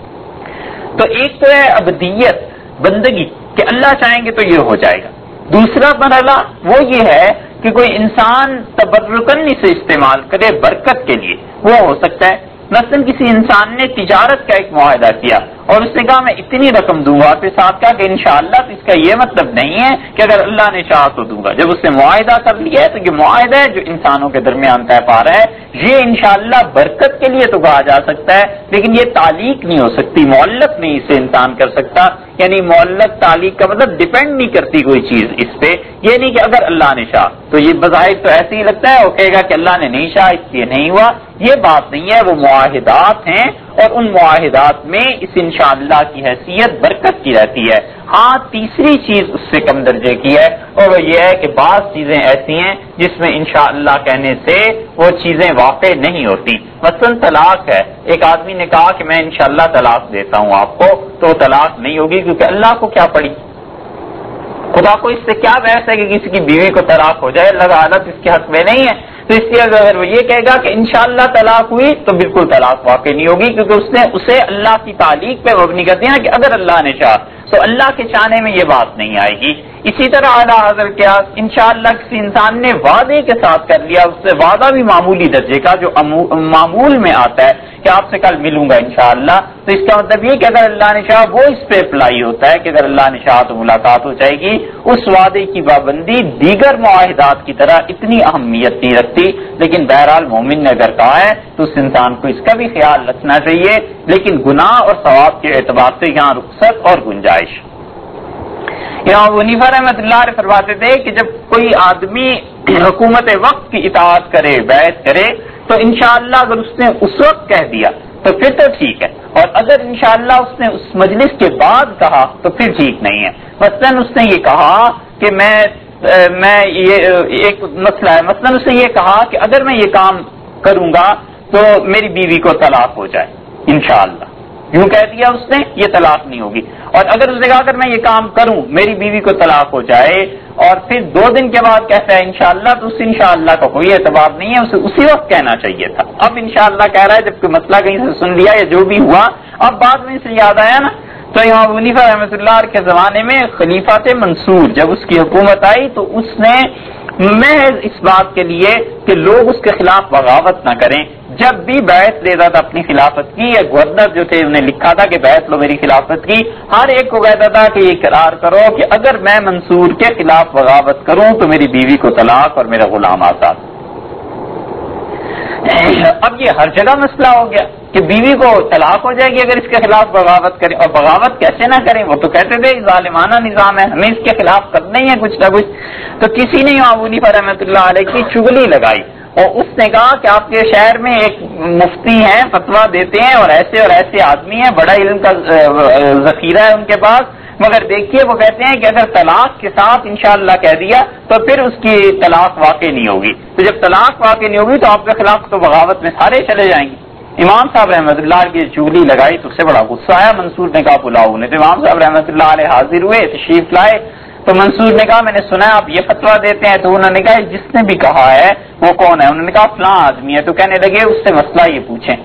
تو ایک تو ہے عبدیت، بندگی، کہ اللہ چاہیں گے تو یہ ہو جائے گا۔ دوسرا مرحلہ وہ یہ ہے کہ کوئی انسان تبرکن اسے استعمال کرے برکت کے لیے، وہ ہو سکتا ہے۔ مثلا کسی انسان نے تجارت کا ایک معاہدہ کیا اور اس نے کہا میں اتنی رقم دوں گا، پھر ساتھ کہا کہ انشاءاللہ، تو اس کا یہ مطلب نہیں ہے کہ اگر اللہ نے چاہا تو دوں گا۔ جب اس نے معاہدہ کر لیا ہے تو یہ معاہدہ ہے جو انسانوں کے درمیان طے پا رہا ہے، یہ انشاءاللہ برکت کے لیے تو کہا جا سکتا ہے، لیکن یہ تعلیق نہیں ہو سکتی، معلق نہیں اسے انسان کر سکتا۔ یعنی معلق تعلیق کا مطلب ڈیپینڈ نہیں کرتی کوئی چیز اس پہ، یہ نہیں کہ اگر اللہ نے چاہا تو، یہ بظاہر تو ایسے ہی لگتا ہے، وہ کہے گا کہ اللہ نے نہیں چاہا اس لیے نہیں ہوا، یہ بات نہیں ہے، وہ معاہدات ہیں اور ان معاہدات میں اس انشاءاللہ کی حیثیت برکت کی رہتی ہے۔ ہاں تیسری چیز اس سے کم درجے کی ہے اور وہ یہ ہے کہ بعض چیزیں ایسی ہیں جس میں انشاءاللہ کہنے سے وہ چیزیں واقع نہیں ہوتی۔ مثلا طلاق ہے، ایک آدمی نے کہا کہ میں انشاءاللہ طلاق دیتا ہوں آپ کو، تو طلاق نہیں ہوگی، کیونکہ اللہ کو کیا پڑی، خدا کو اس سے کیا بحث ہے کہ کسی کی بیوی کو طلاق ہو جائے، اللہ عادت اس کے حق میں نہیں ہے۔ تو اس لیے اگر وہ یہ کہے گا کہ انشاءاللہ طلاق ہوئی تو بالکل طلاق واقع نہیں ہوگی، کیونکہ اس نے اسے اللہ کی تعلیق پہ مبنی کر دیا کہ اگر اللہ نے چاہا، تو اللہ کے چاہنے میں یہ بات نہیں آئے گی۔ اسی طرح اعلیٰ حضرت قیاس انشاءاللہ کسی انسان نے وعدے کے ساتھ کر لیا، اس سے وعدہ بھی معمولی درجے کا جو معمول میں آتا ہے کہ آپ سے کل ملوں گا انشاءاللہ، تو اس کا مطلب یہ کہ اگر اللہ نے چاہا وہ اس پہ اپلائی ہوتا ہے کہ اگر اللہ نے چاہا تو ملاقات ہو جائے گی۔ اس وعدے کی پابندی دیگر معاہدات کی طرح اتنی اہمیت نہیں رکھتی، لیکن بہرحال مومن نے اگر کہا ہے تو اس انسان کو اس کا بھی خیال رکھنا چاہیے، لیکن گناہ اور ثواب کے اعتبار سے یہاں رخصت اور گنجائش۔ امام حنیفہ رحمۃ اللہ علیہ فرماتے تھے کہ جب کوئی آدمی حکومت وقت کی اطاعت کرے، بیعت کرے، تو انشاءاللہ اگر اس نے اس وقت کہہ دیا تو پھر تو ٹھیک ہے، اور اگر انشاءاللہ اس نے اس مجلس کے بعد کہا تو پھر ٹھیک نہیں ہے۔ مثلاً اس نے یہ کہا کہ میں یہ ایک مسئلہ ہے، مثلاً اس نے یہ کہا کہ اگر میں یہ کام کروں گا تو میری بیوی کو طلاق ہو جائے انشاءاللہ، یوں کہہ دیا اس نے، یہ طلاق نہیں ہوگی۔ اور اگر اس نے کہا اگر میں یہ کام کروں میری بیوی کو طلاق ہو جائے، اور پھر 2 دن کے بعد کہتا ہے انشاءاللہ، تو اس انشاءاللہ کا کوئی اعتبار نہیں ہے، اسے اسی وقت کہنا چاہیے تھا۔ اب انشاءاللہ کہہ رہا ہے جب کوئی مسئلہ کہیں سے سن لیا یا جو بھی ہوا، اب بعد میں اسے یاد آیا نا۔ تو امام حنیفہ رحمۃ اللہ کے زمانے میں خلیفہ تھے منصور، جب اس کی حکومت آئی تو اس نے محض اس بات کے لیے کہ لوگ اس کے خلاف بغاوت نہ کریں، جب بھی بیعت لیتا تھا اپنی خلافت کی، یا گورنر جو تھے انہیں لکھا تھا کہ بیعت لو میری خلافت کی، ہر ایک کو کہتا تھا کہ یہ اقرار کرو کہ اگر میں منصور کے خلاف بغاوت کروں تو میری بیوی کو طلاق اور میرا غلام آزاد۔ اب یہ ہر جگہ مسئلہ ہو گیا کہ بیوی کو طلاق ہو جائے گی اگر اس کے خلاف بغاوت کریں، اور بغاوت کیسے نہ کریں، وہ تو کہتے تھے ظالمانہ نظام ہے، ہمیں اس کے خلاف کرنا ہی ہے کچھ نہ کچھ۔ تو کسی نے امام حنیفہ رحمۃ اللہ علیہ کی چغلی لگائی، اور اس نے کہا کہ آپ کے شہر میں ایک مفتی ہیں، فتویٰ دیتے ہیں اور ایسے آدمی ہیں، بڑا علم کا ذخیرہ ہے ان کے پاس، مگر دیکھیے وہ کہتے ہیں کہ اگر طلاق کے ساتھ انشاءاللہ کہہ دیا تو پھر اس کی طلاق واقع نہیں ہوگی، تو جب طلاق واقع نہیں ہوگی تو آپ کے خلاف تو بغاوت میں سارے چلے جائیں گے۔ امام صاحب رحمۃ اللہ کی چغلی لگائی تو اس سے بڑا غصہ آیا، منصور نے کہا بلاؤ انہیں، تو امام صاحب رحمۃ اللہ علیہ حاضر ہوئے، تشریف لائے، تو منصور نے کہا میں نے سنا ہے آپ یہ فتویٰ دیتے ہیں، تو انہوں نے کہا جس نے بھی کہا ہے وہ کون ہے؟ انہوں نے کہا فلاں آدمی ہے، تو کہنے لگے اس سے مسئلہ یہ پوچھیں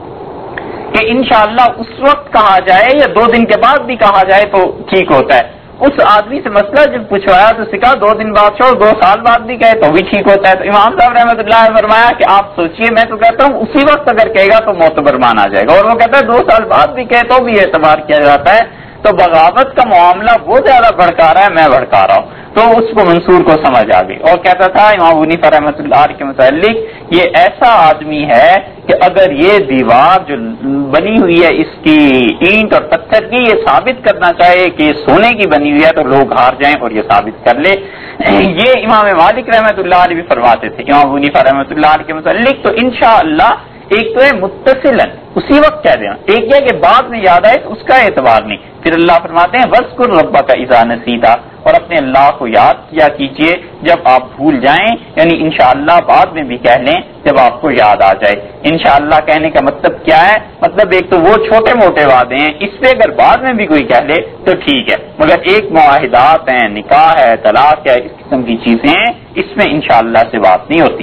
کہ انشاءاللہ اس وقت کہا جائے یا 2 دن کے بعد بھی کہا جائے تو ٹھیک ہوتا ہے۔ اس آدمی سے مسئلہ جب پوچھوایا تو سکھا 2 دن بعد چھوڑ 2 سال بعد بھی کہے تو بھی ٹھیک ہوتا ہے۔ تو امام صاحب رحمۃ اللہ نے فرمایا کہ آپ سوچئے، میں تو کہتا ہوں اسی وقت اگر کہے گا تو معتبر مانا جائے گا، اور وہ کہتا ہے 2 سال بعد بھی کہے تو بھی اعتبار کیا جاتا ہے۔ تو بغاوت کا معاملہ وہ زیادہ بھڑکا رہا ہے، میں بھڑکا رہا ہوں، تو اس کو منصور کو سمجھ آ گئی، اور کہتا تھا امام حنیفہ رحمۃ اللہ کے متعلق یہ ایسا آدمی ہے کہ اگر یہ دیوار جو بنی ہوئی ہے اس کی اینٹ اور پتھر کی یہ ثابت کرنا چاہے کہ یہ سونے کی بنی ہوئی ہے تو لوگ ہار جائیں اور یہ ثابت کر لے۔ یہ امام مالک رحمۃ اللہ علیہ بھی فرماتے تھے امام حنیفہ رحمۃ اللہ علیہ کے متعلق۔ تو انشاءاللہ ایک تو ہے متصلاً اسی وقت کہہ دینا، ایک یہ کہ بعد میں یاد آئے تو اس کا اعتبار نہیں۔ پھر اللہ فرماتے ہیں وَاذْكُرْ رَبَّكَ إِذَا نَسِيتَ، اور اپنے اللہ کو یاد کیا کیجئے جب آپ بھول جائیں، یعنی انشاءاللہ بعد میں بھی کہہ لیں جب آپ کو یاد آ جائے۔ انشاءاللہ کہنے کا مطلب کیا ہے؟ مطلب ایک تو وہ چھوٹے موٹے وعدے ہیں، اس پہ اگر بعد میں بھی کوئی کہہ لے تو ٹھیک ہے، مگر ایک معاہدات ہیں، نکاح ہے، طلاق ہے، اس قسم کی چیزیں ہیں، اس میں انشاءاللہ سے بات نہیں ہوتی۔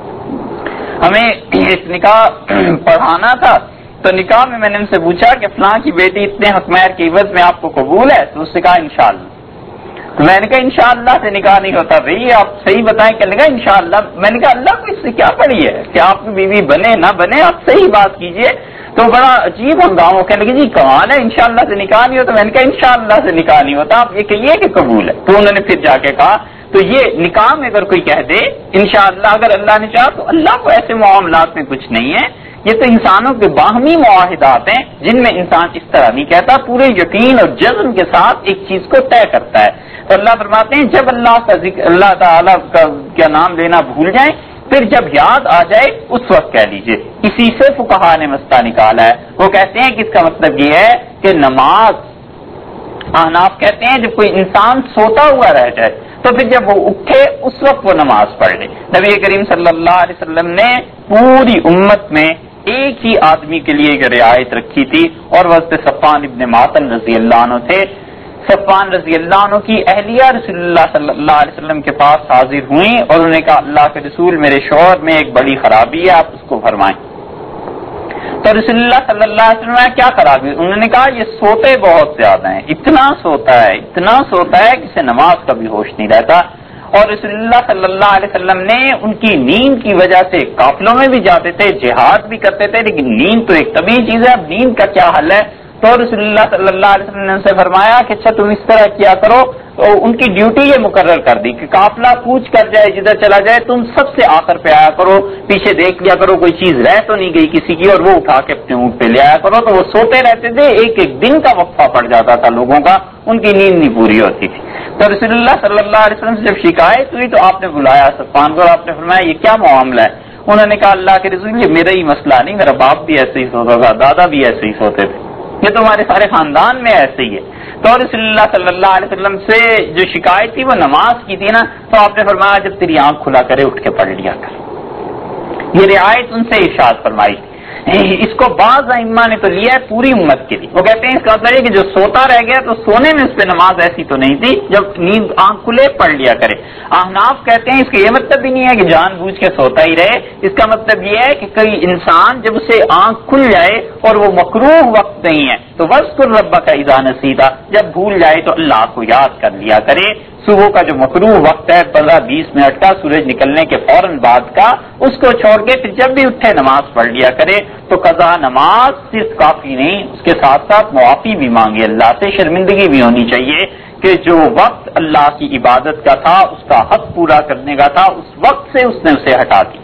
ہمیں ایک نکاح پڑھانا تھا، تو نکاح میں نے ان سے پوچھا کہ فلاں کی بیٹی اتنے حق مہر کی عوض میں آپ کو قبول ہے؟ تو اس سے کہا انشاءاللہ۔ تو میں نے کہا انشاءاللہ سے نکاح نہیں ہوتا بھائی، آپ صحیح بتائیں۔ کہنے لگا انشاءاللہ۔ میں نے کہا اللہ کو اس سے کیا پڑی ہے کہ آپ کی بیوی بنے نہ بنے، آپ صحیح بات کیجئے۔ تو بڑا عجیب ہنگامہ، کہنے لگے جی کمال ہے، انشاءاللہ سے نکاح نہیں ہوتا۔ میں نے کہا انشاءاللہ سے نکاح نہیں ہوتا، آپ یہ کہیے کہ قبول ہے۔ تو انہوں نے پھر جا کے کہا تو یہ نکاح میں اگر کوئی کہہ دے انشاءاللہ اگر اللہ نے چاہا، تو اللہ کو ایسے معاملات میں کچھ نہیں ہے، یہ تو انسانوں کے باہمی معاہدات ہیں جن میں انسان اس طرح نہیں کہتا، پورے یقین اور جزم کے ساتھ ایک چیز کو طے کرتا ہے۔ تو اللہ فرماتے ہیں جب اللہ کا ذکر، اللہ تعالیٰ کا نام لینا بھول جائیں، پھر جب یاد آ جائے اس وقت کہہ لیجئے۔ اسی سے فقہا نے مسئلہ نکالا ہے، وہ کہتے ہیں کہ اس کا مطلب یہ ہے کہ نماز، احناف کہتے ہیں جب کوئی انسان سوتا ہوا رہ جائے تو پھر جب وہ اٹھے اس وقت وہ نماز پڑھ لے۔ نبی کریم صلی اللہ علیہ وسلم نے پوری امت میں ایک ہی آدمی کے لیے یہ رعایت رکھی تھی، اور وہ صفوان ابن معطل رضی اللہ عنہ تھے۔ صفوان رضی اللہ عنہ کی اہلیہ رسول اللہ صلی اللہ علیہ وسلم کے پاس حاضر ہوئیں اور انہوں نے کہا اللہ کے رسول میرے شوہر میں ایک بڑی خرابی ہے، آپ اس کو فرمائیں۔ تو رسول اللہ صلی اللہ علیہ وسلم نے کیا کرا؟ انہوں نے کہا یہ سوتے بہت زیادہ ہیں، اتنا سوتا ہے کہ اسے نماز کا بھی ہوش نہیں رہتا. اور رسول اللہ صلی اللہ علیہ وسلم نے ان کی نیند کی وجہ سے قافلوں میں بھی جاتے تھے، جہاد بھی کرتے تھے، لیکن نیند تو ایک طبیعی چیز ہے. اب نیند کا کیا حل ہے؟ تو رسول اللہ صلی اللہ علیہ وسلم نے ان سے فرمایا کہ اچھا تم اس طرح کیا کرو. تو ان کی ڈیوٹی یہ مقرر کر دی کہ قافلہ کوچ کر جائے، جدھر چلا جائے تم سب سے آخر پہ آیا کرو، پیچھے دیکھ لیا کرو کوئی چیز رہ تو نہیں گئی کسی کی، اور وہ اٹھا کے اپنے اونٹ پہ لے آیا کرو. تو وہ سوتے رہتے تھے، ایک ایک دن کا وقفہ پڑ جاتا تھا لوگوں کا، ان کی نیند نہیں پوری ہوتی تھی. تو رسول اللہ صلی اللہ علیہ وسلم سے جب شکایت ہوئی تو آپ نے بلایا صفوان کو، اور آپ نے فرمایا یہ کیا معاملہ ہے؟ انہوں نے کہا اللہ کے رسول یہ میرا ہی مسئلہ نہیں، میرا باپ بھی ایسے ہی سوتا تھا، دادا بھی ایسے ہی سوتے تھے، یہ تو ہمارے سارے خاندان میں ایسے ہی ہے. تو رسول اللہ صلی اللہ علیہ وسلم سے جو شکایت تھی وہ نماز کی تھی نا، تو آپ نے فرمایا جب تیری آنکھ کھلا کرے اٹھ کے پڑھ لیا کر. یہ رعایت ان سے ارشاد فرمائی. اس کو بعض ائمہ نے تو لیا ہے پوری امت کے لیے. وہ کہتے ہیں اس کا مطلب ہے کہ جو سوتا رہ گیا تو سونے میں اس پہ نماز ایسی تو نہیں تھی، جب نیند آنکھ کھلے پڑھ لیا کرے. احناف کہتے ہیں اس کا یہ مطلب بھی نہیں ہے کہ جان بوجھ کے سوتا ہی رہے، اس کا مطلب یہ ہے کہ کوئی انسان جب اسے آنکھ کھل جائے اور وہ مکروہ وقت نہیں ہے تو وذکر ربک اذا نسیت، جب بھول جائے تو اللہ کو یاد کر لیا کرے. صبح کا جو مکروہ وقت ہے 15-20 منٹ کا سورج نکلنے کے فوراً بعد کا، اس کو چھوڑ کے پھر جب بھی اٹھے نماز پڑھ لیا کرے. تو قضا نماز صرف کافی نہیں، اس کے ساتھ ساتھ معافی بھی مانگے اللہ سے، شرمندگی بھی ہونی چاہیے کہ جو وقت اللہ کی عبادت کا تھا، اس کا حق پورا کرنے کا تھا، اس وقت سے اس نے اسے ہٹا دی.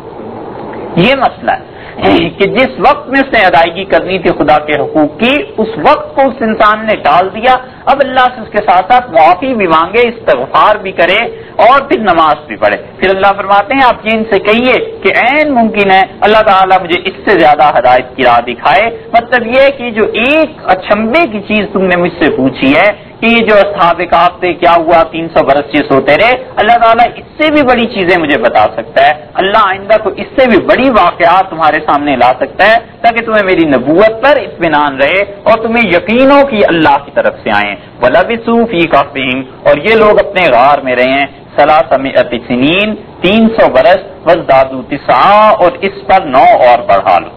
یہ مسئلہ ہے کہ جس وقت میں اس نے ادائیگی کرنی تھی خدا کے حقوق کی، اس وقت کو اس انسان نے ٹال دیا. اب اللہ سے اس کے ساتھ ساتھ معافی بھی مانگے، استغفار بھی کرے اور پھر نماز بھی پڑھے. پھر اللہ فرماتے ہیں آپ ان سے کہیے کہ عین ممکن ہے اللہ تعالیٰ مجھے اس سے زیادہ ہدایت کی راہ دکھائے. مطلب یہ کہ جو ایک اچھمبے کی چیز تم نے مجھ سے پوچھی ہے کہ یہ جو اصحاب کہف تھے کیا ہوا 300 برس یہ سوتے رہے، اللہ تعالیٰ اس سے بھی بڑی چیزیں مجھے بتا سکتا ہے. اللہ آئندہ کو اس سے بھی بڑی واقعات تمہارے سامنے لا سکتا ہے تاکہ تمہیں میری نبوت پر اطمینان رہے اور تمہیں یقین ہو کہ اللہ کی طرف سے آئیں. وَلَبِثُوا فِي كَهْفِهِمْ، اور یہ لوگ اپنے غار میں رہے ہیں 300 سنین، 300 برس، وَازْدَادُوا 9، اور اس پر 9 اور بڑھا لو.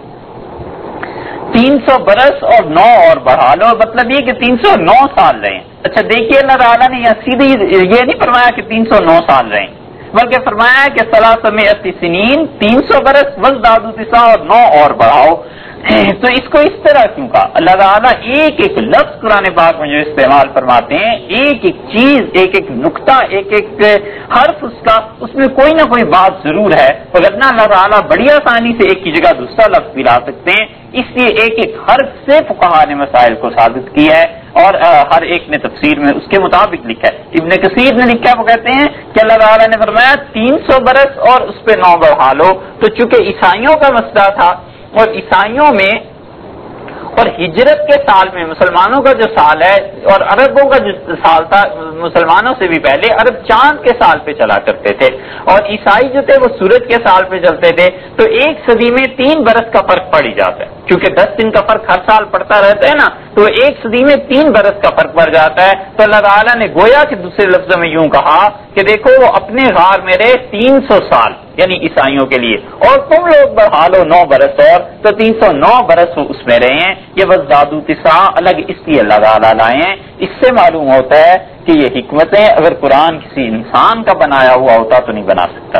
300 برس اور 9 اور بڑھا لو، مطلب یہ کہ 309 سال رہے ہیں. اچھا دیکھیے اللہ تعالیٰ نے یہاں سیدھی یہ نہیں فرمایا کہ 309 سال رہے، بلکہ فرمایا کہ 300 سنین، 300 برس، وَازْدَادُوا 9، اور 9 اور بڑھاؤ. تو اس کو اس طرح کیوں کہا؟ اللہ تعالیٰ ایک ایک لفظ قرآن پاک میں جو استعمال فرماتے ہیں، ایک ایک چیز، ایک ایک نقطہ، ایک ایک حرف اس کا، اس میں کوئی نہ کوئی بات ضرور ہے. وگرنہ اللہ تعالیٰ بڑی آسانی سے ایک کی جگہ دوسرا لفظ بھی لا سکتے ہیں. اس لیے ایک ایک حرف سے فقہا نے مسائل کو ثابت کیا ہے اور ہر ایک نے تفسیر میں اس کے مطابق لکھا ہے. ابن کثیر نے لکھا ہے، وہ کہتے ہیں کہ اللہ تعالیٰ نے فرمایا 300 برس اور اس پہ 9 بڑھا لو. تو چونکہ عیسائیوں کا مسئلہ تھا اور عیسائیوں میں اور ہجرت کے سال میں مسلمانوں کا جو سال ہے اور عربوں کا جو سال تھا مسلمانوں سے بھی پہلے، عرب چاند کے سال پہ چلا کرتے تھے اور عیسائی جو تھے وہ سورج کے سال پہ چلتے تھے. تو ایک صدی میں 3 برس کا فرق پڑ ہی جاتا ہے، کیونکہ 10 دن کا فرق ہر سال پڑتا رہتا ہے نا، تو ایک صدی میں 3 برس کا فرق پڑ جاتا ہے. تو اللہ تعالیٰ نے گویا کہ دوسرے لفظوں میں یوں کہا کہ دیکھو وہ اپنے غار میں رہے 300 سال یعنی عیسائیوں کے لیے، اور تم لوگ بڑھا لو 9 برس اور، تو 309 برس وہ اس میں رہے ہیں. یہ وَازْدَادُوا 9 الگ اس لیے اللہ تعالیٰ لائے ہیں. اس سے معلوم ہوتا ہے کہ یہ حکمتیں اگر قرآن کسی انسان کا بنایا ہوا ہوتا تو نہیں بنا سکتا،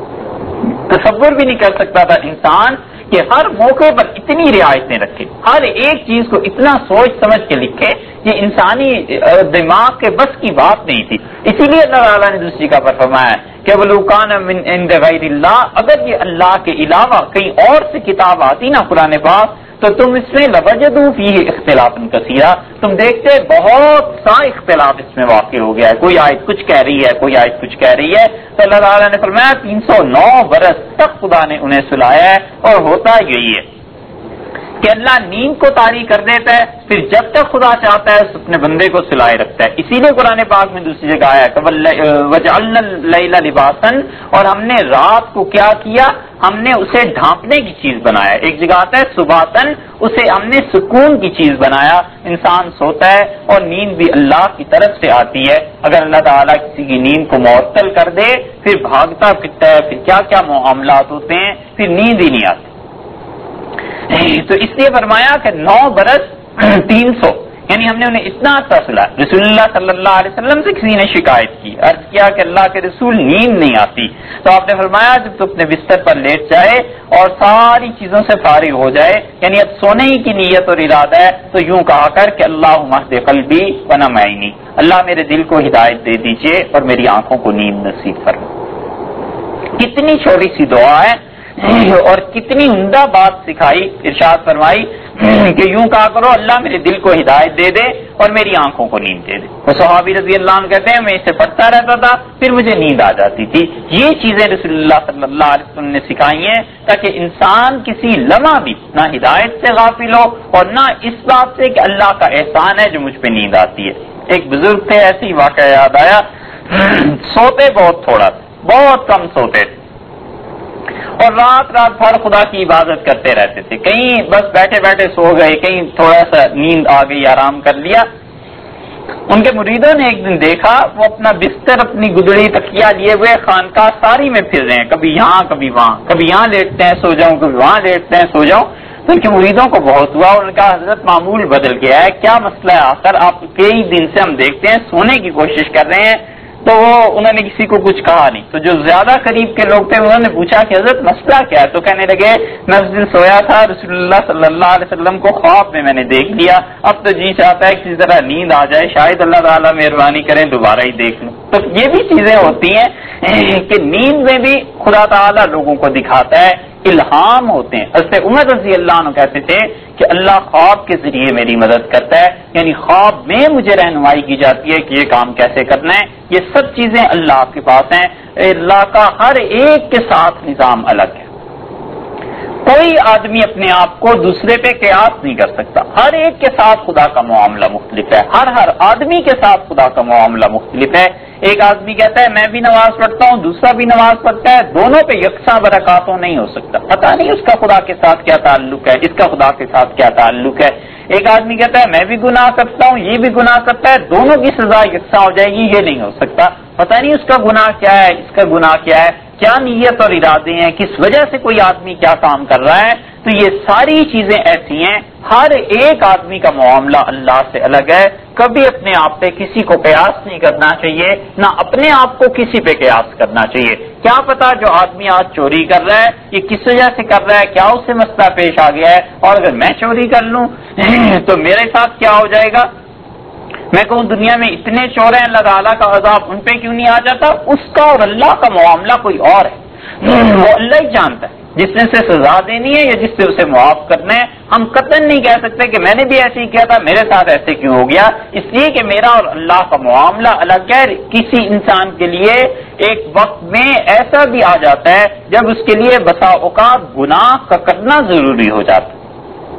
تصور بھی نہیں کر سکتا تھا انسان کہ ہر موقع پر اتنی رعایتیں رکھے، ہر ایک چیز کو اتنا سوچ سمجھ کے لکھے. یہ انسانی دماغ کے بس کی بات نہیں تھی. اسی لیے اللہ تعالیٰ نے دوسری کا پر فرمایا کہ وَلَوْ كَانَ مِنْ عِنْدِ غَيْرِ اللَّهِ، اگر یہ اللہ کے علاوہ کہیں اور سے کتاب آتی نا قرآن پاک تو تم اس میں لَوَجَدُوا فِيهِ اخْتِلَافًا كَثِيرًا، تم دیکھتے بہت سا اختلاف اس میں واقع ہو گیا ہے، کوئی آیت کچھ کہہ رہی ہے، کوئی آیت کچھ کہہ رہی ہے. تو اللہ تعالیٰ نے فرمایا 309 برس تک خدا نے انہیں سلایا ہے. اور ہوتا یہی ہے کہ اللہ نیند کو طاری کر دیتا ہے، پھر جب تک خدا چاہتا ہے اپنے بندے کو سلائے رکھتا ہے. اسی لیے قرآن پاک میں دوسری جگہ آیا ہے وَجَعَلْنَا اللَّيْلَ لِبَاسًا، اور ہم نے رات کو کیا کیا، ہم نے اسے ڈھانپنے کی چیز بنایا. ایک جگہ آتا ہے سباتن، اسے ہم نے سکون کی چیز بنایا. انسان سوتا ہے اور نیند بھی اللہ کی طرف سے آتی ہے. اگر اللہ تعالیٰ کسی کی نیند کو معطل کر دے پھر بھاگتا پھرتا ہے، پھر کیا کیا معاملات ہوتے ہیں، پھر نیند ہی نہیں آتی. تو اس لیے فرمایا کہ 9 برس 300 یعنی ہم نے انہیں اتنا عرصہ سلایا. رسول اللہ صلی اللہ علیہ وسلم سے کسی نے شکایت کی, عرض کیا کہ اللہ کے رسول نیند نہیں آتی, تو آپ نے فرمایا جب تو اپنے بستر پر لیٹ جائے اور ساری چیزوں سے فارغ ہو جائے, یعنی اب سونے ہی کی نیت اور ارادہ ہے, تو یوں کہا کر کہ اللہم اہد قلبی ونم عینی, اللہ میرے دل کو ہدایت دے دیجئے اور میری آنکھوں کو نیند نصیب فرما. کتنی چھوٹی سی دعا ہے اور کتنی عمدہ بات سکھائی, ارشاد فرمائی کہ یوں کہا کرو اللہ میرے دل کو ہدایت دے دے اور میری آنکھوں کو نیند دے دے. وہ صحابی رضی اللہ عنہ کہتے ہیں میں اسے پڑھتا رہتا تھا, پھر مجھے نیند آ جاتی تھی. یہ چیزیں رسول اللہ صلی اللہ علیہ وسلم نے سکھائی ہیں تاکہ انسان کسی لمحہ بھی نہ ہدایت سے غافل ہو اور نہ اس بات سے کہ اللہ کا احسان ہے جو مجھ پہ نیند آتی ہے. ایک بزرگ تھے, ایسے ہی واقعہ یاد آیا, سوتے بہت تھوڑا تھا, بہت کم سوتے تھے اور رات بھر خدا کی عبادت کرتے رہتے تھے. کہیں بس بیٹھے بیٹھے سو گئے, کہیں تھوڑا سا نیند آ گئی, آرام کر لیا. ان کے مریدوں نے ایک دن دیکھا وہ اپنا بستر اپنی گدڑی تکیہ لیے ہوئے خانقاہ ساری میں پھر رہے ہیں, کبھی یہاں کبھی وہاں, کبھی یہاں لیٹتے ہیں سو جاؤں, کبھی وہاں لیٹتے ہیں سو جاؤں. تو ان کے مریدوں کو بہت ہوا اور ان کا حضرت معمول بدل گیا ہے, کیا مسئلہ ہے آخر, آپ کئی دن سے ہم دیکھتے ہیں سونے کی کوشش کر رہے ہیں. تو انہوں نے کسی کو کچھ کہا نہیں. تو جو زیادہ قریب کے لوگ تھے انہوں نے پوچھا کہ حضرت مسئلہ کیا ہے, تو کہنے لگے میں اس دن سویا تھا, رسول اللہ صلی اللہ علیہ وسلم کو خواب میں نے دیکھ لیا, اب تو جی چاہتا ہے کسی طرح نیند آ جائے, شاید اللہ تعالیٰ مہربانی کریں دوبارہ ہی دیکھ لوں. تو یہ بھی چیزیں ہوتی ہیں کہ نیند میں بھی خدا تعالیٰ لوگوں کو دکھاتا ہے, الہام ہوتے ہیں. حضرت عمر رضی اللہ عنہ کہتے تھے کہ اللہ خواب کے ذریعے میری مدد کرتا ہے, یعنی خواب میں مجھے رہنمائی کی جاتی ہے کہ یہ کام کیسے کرنا ہے. یہ سب چیزیں اللہ کے پاس ہیں. اللہ کا ہر ایک کے ساتھ نظام الگ ہے. کوئی آدمی اپنے آپ کو دوسرے پہ قیاس نہیں کر سکتا. ہر ایک کے ساتھ خدا کا معاملہ مختلف ہے, ہر آدمی کے ساتھ خدا کا معاملہ مختلف ہے. ایک آدمی کہتا ہے میں بھی نماز پڑھتا ہوں, دوسرا بھی نماز پڑھتا ہے, دونوں پہ یکساں برکاتوں نہیں ہو سکتا. پتہ نہیں اس کا خدا کے ساتھ کیا تعلق ہے, اس کا خدا کے ساتھ کیا تعلق ہے. ایک آدمی کہتا ہے میں بھی گناہ کرتا ہوں, یہ بھی گناہ کرتا ہے, دونوں کی سزا یکساں ہو جائے گی, یہ نہیں ہو سکتا. پتہ نہیں اس کا گناہ کیا ہے, اس کا گناہ کیا ہے, کیا نیت اور ارادے ہیں, کس وجہ سے کوئی آدمی کیا کام کر رہا ہے. تو یہ ساری چیزیں ایسی ہیں, ہر ایک آدمی کا معاملہ اللہ سے الگ ہے. کبھی اپنے آپ پہ کسی کو قیاس نہیں کرنا چاہیے, نہ اپنے آپ کو کسی پہ قیاس کرنا چاہیے. کیا پتا جو آدمی آج چوری کر رہا ہے یہ کس وجہ سے کر رہا ہے, کیا اس سے مسئلہ پیش آ گیا ہے, اور اگر میں چوری کر لوں تو میرے ساتھ کیا ہو جائے گا. میں کہوں دنیا میں اتنے چور ہیں, اللہ تعالیٰ کا عذاب ان پہ کیوں نہیں آ جاتا. اس کا اور اللہ کا معاملہ کوئی اور ہے, وہ اللہ ہی جانتا ہے جس نے سے سزا دینی ہے یا جس سے اسے معاف کرنا ہے. ہم قطعاً نہیں کہہ سکتے کہ میں نے بھی ایسے ہی کیا تھا, میرے ساتھ ایسے کیوں ہو گیا, اس لیے کہ میرا اور اللہ کا معاملہ الگ ہے. کسی انسان کے لیے ایک وقت میں ایسا بھی آ جاتا ہے جب اس کے لیے بسا اوقات گناہ کا کرنا ضروری ہو جاتا ہے.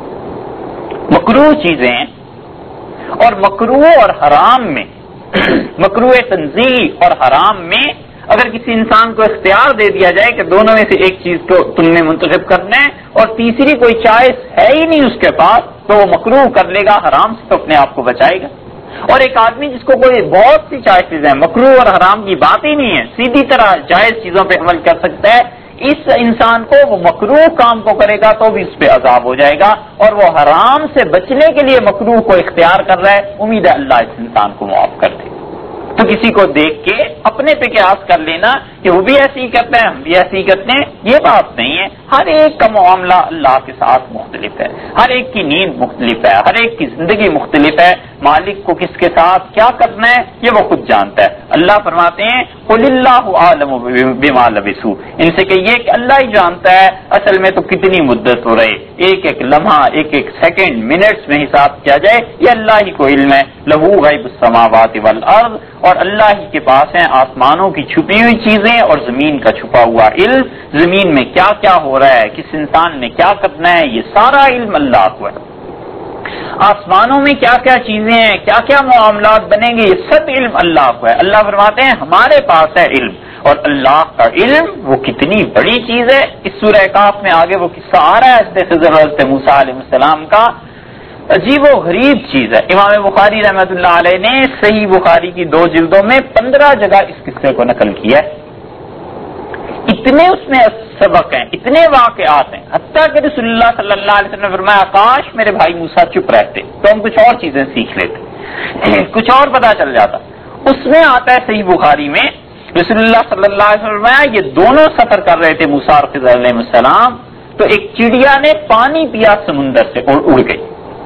مکروہ چیزیں اور مکروہ اور حرام میں, مکروہ تنزیہ اور حرام میں اگر کسی انسان کو اختیار دے دیا جائے کہ دونوں میں سے ایک چیز کو تم نے منتخب کرنا ہے اور تیسری کوئی چوائس ہے ہی نہیں اس کے پاس, تو وہ مکروہ کر لے گا, حرام سے تو اپنے آپ کو بچائے گا. اور ایک آدمی جس کو کوئی بہت سی چوائسز ہیں, مکروہ اور حرام کی بات ہی نہیں ہے, سیدھی طرح جائز چیزوں پہ عمل کر سکتا ہے, اس انسان کو وہ مکروہ کام کو کرے گا تو بھی اس پہ عذاب ہو جائے گا, اور وہ حرام سے بچنے کے لیے مکروہ کو اختیار کر رہا ہے. امید ہے اللہ اس انسان کو معاف کر دے. تو کسی کو دیکھ کے اپنے پہ قیاس کر لینا کہ وہ بھی ایسے ہی کرتے ہیں ہم بھی ایسے ہی کرتے ہیں, یہ بات نہیں ہے. ہر ایک کا معاملہ اللہ کے ساتھ مختلف ہے, ہر ایک کی نیند مختلف ہے, ہر ایک کی زندگی مختلف ہے. مالک کو کس کے ساتھ کیا کرنا ہے یہ وہ خود جانتا ہے. اللہ فرماتے ہیں قل اللہ اعلم بما لبثوا, ان سے کہیے کہ اللہ ہی جانتا ہے اصل میں تو کتنی مدت ہو رہی, ایک ایک لمحہ ایک ایک سیکنڈ منٹس میں حساب کیا جائے یہ اللہ ہی کو علم ہے. لہو غیب السماوات والارض, اور اللہ ہی کے پاس ہیں آسمانوں کی چھپی ہوئی چیزیں اور زمین کا چھپا ہوا علم. زمین میں کیا کیا ہو رہا ہے, کس انسان نے کیا کرنا ہے, یہ سارا علم اللہ کو ہے. آسمانوں میں کیا کیا چیزیں ہیں, کیا کیا معاملات بنیں گے, یہ سب علم اللہ کو ہے. اللہ فرماتے ہیں ہمارے پاس ہے علم, اور اللہ کا علم وہ کتنی بڑی چیز ہے. اس سورہ کاف میں آگے وہ قصہ آ رہا ہے حضرت موسیٰ علیہ السلام کا, عجیب و غریب چیز ہے. امام بخاری رحمۃ اللہ علیہ نے صحیح بخاری کی 2 جلدوں میں 15 جگہ اس قصے کو نقل کیا ہے. اتنے اس میں سبق ہیں، اتنے واقعات ہیں، حتیٰ کہ رسول اللہ صلی اللہ علیہ وسلم نے فرمایا کاش میرے بھائی موسیٰ چپ رہتے تو ہم کچھ اور چیزیں سیکھ لیتے، کچھ اور پتا چل جاتا۔ اس میں آتا ہے صحیح بخاری میں رسول اللہ صلی اللہ علیہ وسلم فرمایا یہ دونوں سفر کر رہے تھے موسیٰ اور خضر علیہ السلام، تو ایک چڑیا نے پانی پیا سمندر سے اور اڑ گئی،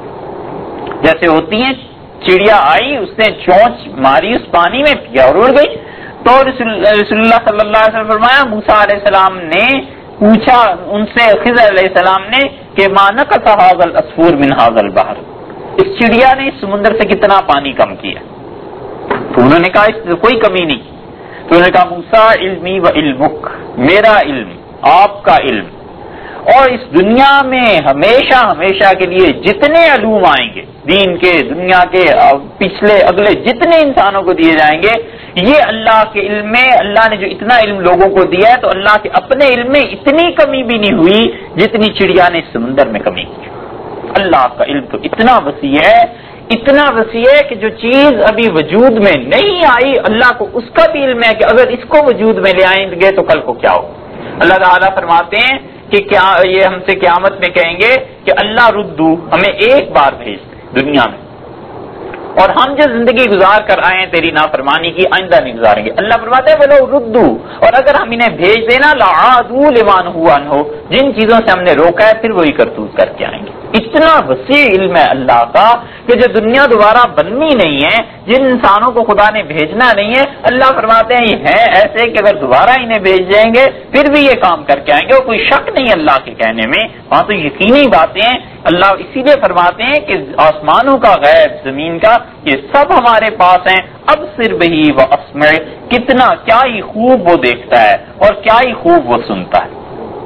جیسے ہوتی ہیں چڑیا آئی اس نے چونچ ماری اس پانی میں پیا اور اڑ گئی۔ تو رسول اللہ صلی اللہ علیہ وسلم فرمایا موسیٰ علیہ السلام نے پوچھا ان سے خضر علیہ السلام نے کہ ما نقص هذا العصفور من هذا البحر، اس چڑیا نے اس سمندر سے کتنا پانی کم کیا؟ تو انہوں نے کہا اس سے کوئی کمی نہیں۔ تو انہوں نے کہا موسیٰ علمی و علمک، میرا علم آپ کا علم، اور اس دنیا میں ہمیشہ ہمیشہ کے لیے جتنے علوم آئیں گے دین کے دنیا کے پچھلے اگلے جتنے انسانوں کو دیے جائیں گے، یہ اللہ کے علم میں اللہ نے جو اتنا علم لوگوں کو دیا ہے تو اللہ کے اپنے علم میں اتنی کمی بھی نہیں ہوئی جتنی چڑیا نے سمندر میں کمی کی۔ اللہ کا علم تو اتنا وسیع ہے، اتنا وسیع ہے کہ جو چیز ابھی وجود میں نہیں آئی اللہ کو اس کا بھی علم ہے کہ اگر اس کو وجود میں لے آئیں گے تو کل کو کیا ہو۔ اللہ تعالیٰ فرماتے ہیں کہ کیا یہ ہم سے قیامت میں کہیں گے کہ اللہ ردو، ہمیں ایک بار بھیج دے دنیا میں، اور ہم جو زندگی گزار کر آئے ہیں تیری نافرمانی کی آئندہ نہیں گزاریں گے۔ اللہ فرماتے ہیں بولو ردو، اور اگر ہم انہیں بھیج دینا لعادوا لما نہوا عنہ، جن چیزوں سے ہم نے روکا ہے پھر وہی کرتوت کر کے آئیں گے۔ اتنا وسیع علم ہے اللہ کا کہ جو دنیا دوبارہ بننی نہیں ہے، جن انسانوں کو خدا نے بھیجنا نہیں ہے، اللہ فرماتے ہیں یہ ہے ایسے کہ اگر دوبارہ انہیں بھیج دیں گے پھر بھی یہ کام کر کے آئیں گے، اور کوئی شک نہیں اللہ کے کہنے میں، وہاں تو یقینی باتیں ہیں۔ اللہ اسی لیے فرماتے ہیں کہ آسمانوں کا غیب زمین کا یہ سب ہمارے پاس ہیں، اب صرف ہی و اسمع، کتنا کیا ہی خوب وہ دیکھتا ہے اور کیا ہی خوب وہ سنتا ہے،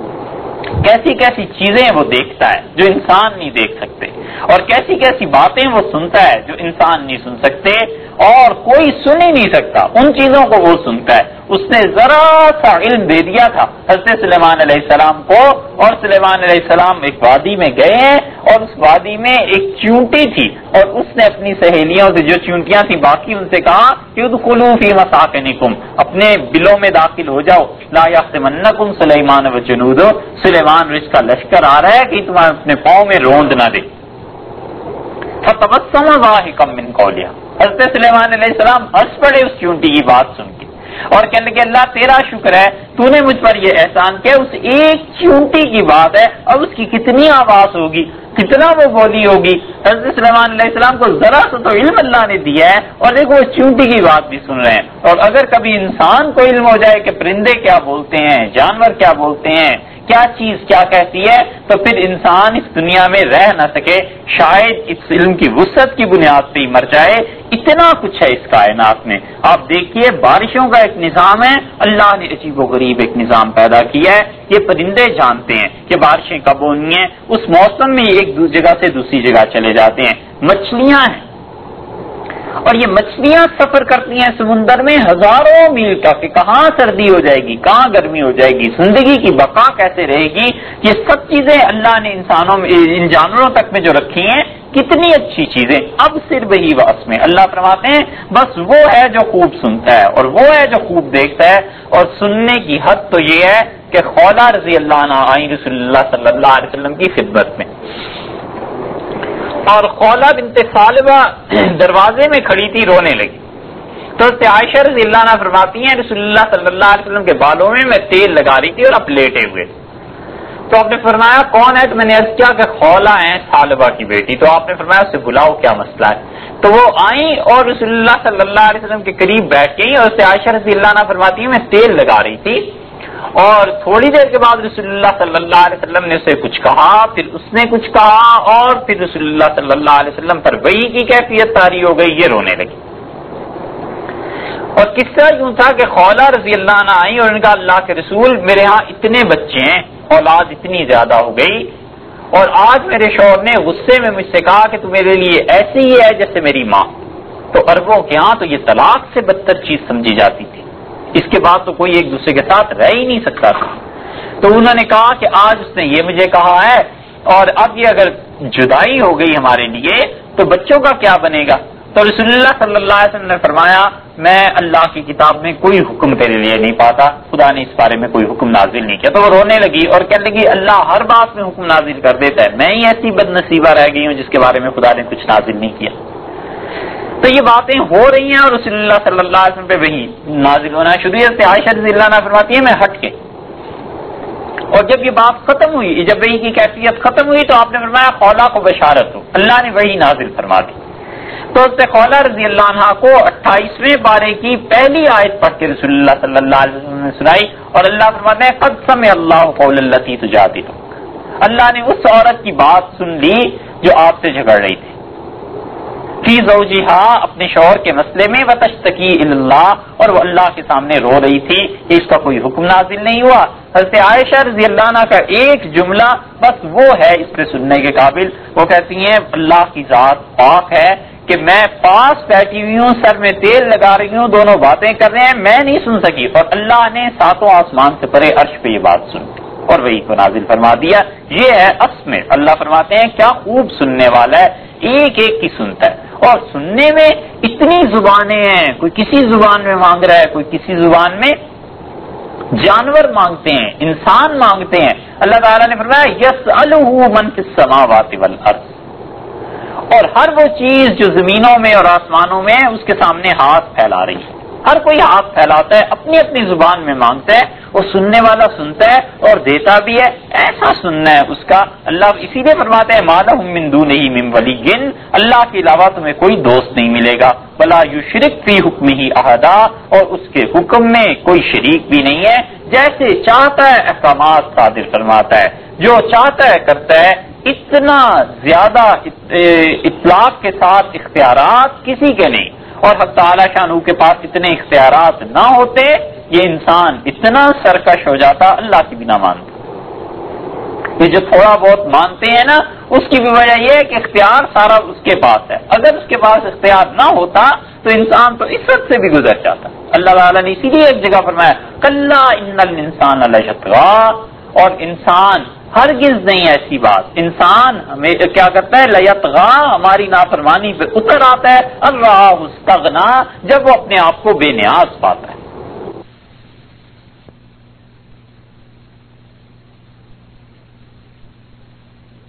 کیسی کیسی چیزیں وہ دیکھتا ہے جو انسان نہیں دیکھ سکتے، اور کیسی کیسی باتیں وہ سنتا ہے جو انسان نہیں سن سکتے اور کوئی سن ہی نہیں سکتا، ان چیزوں کو وہ سنتا ہے۔ اس نے ذرا سا علم دے دیا تھا حضرت سلیمان علیہ السلام کو، اور سلیمان علیہ السلام ایک وادی میں گئے ہیں اور اس وادی میں ایک چونٹی تھی، اور اس نے اپنی سہیلیوں سے جو چونٹیاں تھیں باقی ان سے کہا کہ ادخلوا فی مساکنکم، اپنے بلوں میں داخل ہو جاؤ، لا یحطمنکم سلیمان وجنود، سلیمان رچ کا لشکر آ رہا ہے کہ تمہیں اپنے پاؤں میں روند نہ دے۔ فتبسم ضاحکا من قولها، حضرت سلیمان علیہ السلام ہنس پڑے اس چونٹی کی بات سن کے، اور کہنے لگے اللہ تیرا شکر ہے تو نے مجھ پر یہ احسان کیا، اس ایک چونٹی کی بات ہے، اب اس کی کتنی آواز ہوگی، کتنا وہ بولی ہوگی۔ حضرت سلیمان علیہ السلام کو ذرا سا تو علم اللہ نے دیا ہے، اور دیکھو وہ چونٹی کی بات بھی سن رہے ہیں۔ اور اگر کبھی انسان کو علم ہو جائے کہ پرندے کیا بولتے ہیں، جانور کیا بولتے ہیں، کیا چیز کیا کہتی ہے، تو پھر انسان اس دنیا میں رہ نہ سکے، شاید اس علم کی وسعت کی بنیاد پہ ہی مر جائے۔ اتنا کچھ ہے اس کائنات میں۔ آپ دیکھیے بارشوں کا ایک نظام ہے، اللہ نے عجیب و غریب ایک نظام پیدا کیا ہے، یہ پرندے جانتے ہیں کہ بارشیں کب ہونی ہیں، اس موسم میں ایک جگہ سے دوسری جگہ چلے جاتے ہیں۔ مچھلیاں ہیں، اور یہ مچھلیاں سفر کرتی ہیں سمندر میں ہزاروں میل کا کہ کہاں سردی ہو جائے گی، کہاں گرمی ہو جائے گی، زندگی کی بقا کیسے رہے گی، یہ سب چیزیں اللہ نے انسانوں میں ان جانوروں تک میں جو رکھی ہیں، کتنی اچھی چیزیں۔ اب صرف ہی وس میں اللہ فرماتے ہیں بس وہ ہے جو خوب سنتا ہے اور وہ ہے جو خوب دیکھتا ہے، اور سننے کی حد تو یہ ہے کہ خولہ رضی اللہ عنہ آئی رسول اللہ صلی اللہ علیہ وسلم کی خدمت میں، اور خولہ بنت ثعلبہ دروازے میں کھڑی تھی، رونے لگی، تو عائشہ رضی اللہ عنہ فرماتی ہیں رسول اللہ صلی اللہ علیہ وسلم کے بالوں میں تیل لگا رہی تھی اور اب لیٹے ہوئے، تو آپ نے فرمایا کون ہے، تو میں نے عرض کیا کہ خولہ ہیں ثعلبہ کی بیٹی، تو آپ نے فرمایا اسے بلاؤ کیا مسئلہ ہے، تو وہ آئیں اور رسول اللہ صلی اللہ علیہ وسلم کے قریب بیٹھ گئی، اور اسے عائشہ رضی اللہ عنہ فرماتی ہیں میں تیل لگا رہی تھی، اور تھوڑی دیر کے بعد رسول اللہ صلی اللہ علیہ وسلم نے اسے کچھ کہا، پھر اس نے کچھ کہا، اور پھر رسول اللہ صلی اللہ علیہ وسلم پر وحی کی کیفیت طاری ہو گئی، یہ رونے لگی۔ اور قصہ یوں تھا کہ خولہ رضی اللہ عنہ آئی اور ان کا اللہ کے رسول میرے ہاں اتنے بچے ہیں، اولاد اتنی زیادہ ہو گئی، اور آج میرے شوہر نے غصے میں مجھ سے کہا کہ تو میرے لیے ایسی ہی ہے جیسے میری ماں، تو عربوں کے ہاں تو یہ طلاق سے بدتر چیز سمجھی جاتی تھی، اس کے بعد تو کوئی ایک دوسرے کے ساتھ رہ ہی نہیں سکتا تھا۔ تو انہوں نے کہا کہ آج اس نے یہ مجھے کہا ہے، اور اب یہ اگر جدائی ہو گئی ہمارے لیے تو بچوں کا کیا بنے گا، تو تو رسول اللہ صلی اللہ علیہ وسلم نے فرمایا میں اللہ کی کتاب میں کوئی حکم تیرے لیے نہیں پاتا، خدا نے اس بارے میں کوئی حکم نازل نہیں کیا۔ تو وہ رونے لگی اور کہنے لگی اللہ ہر بات میں حکم نازل کر دیتا ہے، میں ہی ایسی بد نصیبہ رہ گئی ہوں جس کے بارے میں خدا نے کچھ نازل نہیں کیا۔ تو یہ باتیں ہو رہی ہیں اور رسول اللہ صلی اللہ علیہ وسلم پہ وہی نازل ہونا شروع ہے۔ عائشہ رضی اللہ عنہا فرماتی ہے میں ہٹ کے، اور جب یہ بات ختم ہوئی، جب وحی کی کیفیت ختم ہوئی تو آپ نے فرمایا خولا کو بشارت ہو، اللہ نے وحی نازل فرما دی۔ تو اس سے خولا رضی اللہ عنہا کو 28ویں پارے کی پہلی آیت پڑھ کے رسول اللہ صلی اللہ علیہ وسلم نے سنائی، اور اللہ فرماتے ہیں قد سمع اللہ قول التی تجادلک، اللہ نے اس عورت کی بات سن لی جو آپ سے جھگڑ رہی تھی، فی زوجہا اپنے شوہر کے مسئلے میں، وتشتکی الی اللہ اور وہ اللہ کے سامنے رو رہی تھی کہ اس کا کوئی حکم نازل نہیں ہوا۔ حضرت عائشہ رضی اللہ عنہا کا ایک جملہ بس وہ ہے اس پہ سننے کے قابل، وہ کہتی ہیں اللہ کی ذات پاک ہے کہ میں پاس بیٹھی ہوئی ہوں، سر میں تیل لگا رہی ہوں، دونوں باتیں کر رہے ہیں، میں نہیں سن سکی، اور اللہ نے ساتوں آسمان سے پرے عرش پہ یہ بات سن اور وہی کو نازل فرما دیا۔ یہ ہے اصل میں اللہ فرماتے ہیں کیا خوب سننے والا ہے، ایک ایک کی سنتا ہے، اور سننے میں اتنی زبانیں ہیں، کوئی کسی زبان میں مانگ رہا ہے، کوئی کسی زبان میں، جانور مانگتے ہیں، انسان مانگتے ہیں۔ اللہ تعالیٰ نے فرمایا یسألہ من فی السماوات والارض، اور ہر وہ چیز جو زمینوں میں اور آسمانوں میں اس کے سامنے ہاتھ پھیلا رہی ہے، ہر کوئی ہاتھ پھیلاتا ہے، اپنی اپنی زبان میں مانگتا ہے، اور سننے والا سنتا ہے اور دیتا بھی ہے، ایسا سننا ہے اس کا۔ اللہ اسی لیے فرماتے ہیں ما لہم من دونہ من ولی، اللہ کے علاوہ تمہیں کوئی دوست نہیں ملے گا، ولا یشرک فی حکمہ احدا، اور اس کے حکم میں کوئی شریک بھی نہیں ہے، جیسے چاہتا ہے احکامات صادر فرماتا ہے، جو چاہتا ہے کرتا ہے۔ اتنا زیادہ اطلاق کے ساتھ اختیارات کسی کے نہیں، اور حق تعالی شانہ کے پاس اتنے اختیارات نہ ہوتے یہ انسان اتنا سرکش ہو جاتا اللہ کی بنا مانتا۔ یہ جو تھوڑا بہت مانتے ہیں نا اس کی بھی وجہ یہ ہے کہ اختیار سارا اس کے پاس ہے، اگر اس کے پاس اختیار نہ ہوتا تو انسان تو عزت سے بھی گزر جاتا۔ اللہ تعالیٰ نے اسی لیے ایک جگہ فرمایا کلا ان الانسان لیطغی، اور انسان ہرگز نہیں ایسی بات، انسان ہمیں کیا کرتا ہے لیطغی، ہماری نافرمانی پہ اتر آتا ہے، ان رآہ استغنی، جب وہ اپنے آپ کو بے نیاز پاتا ہے۔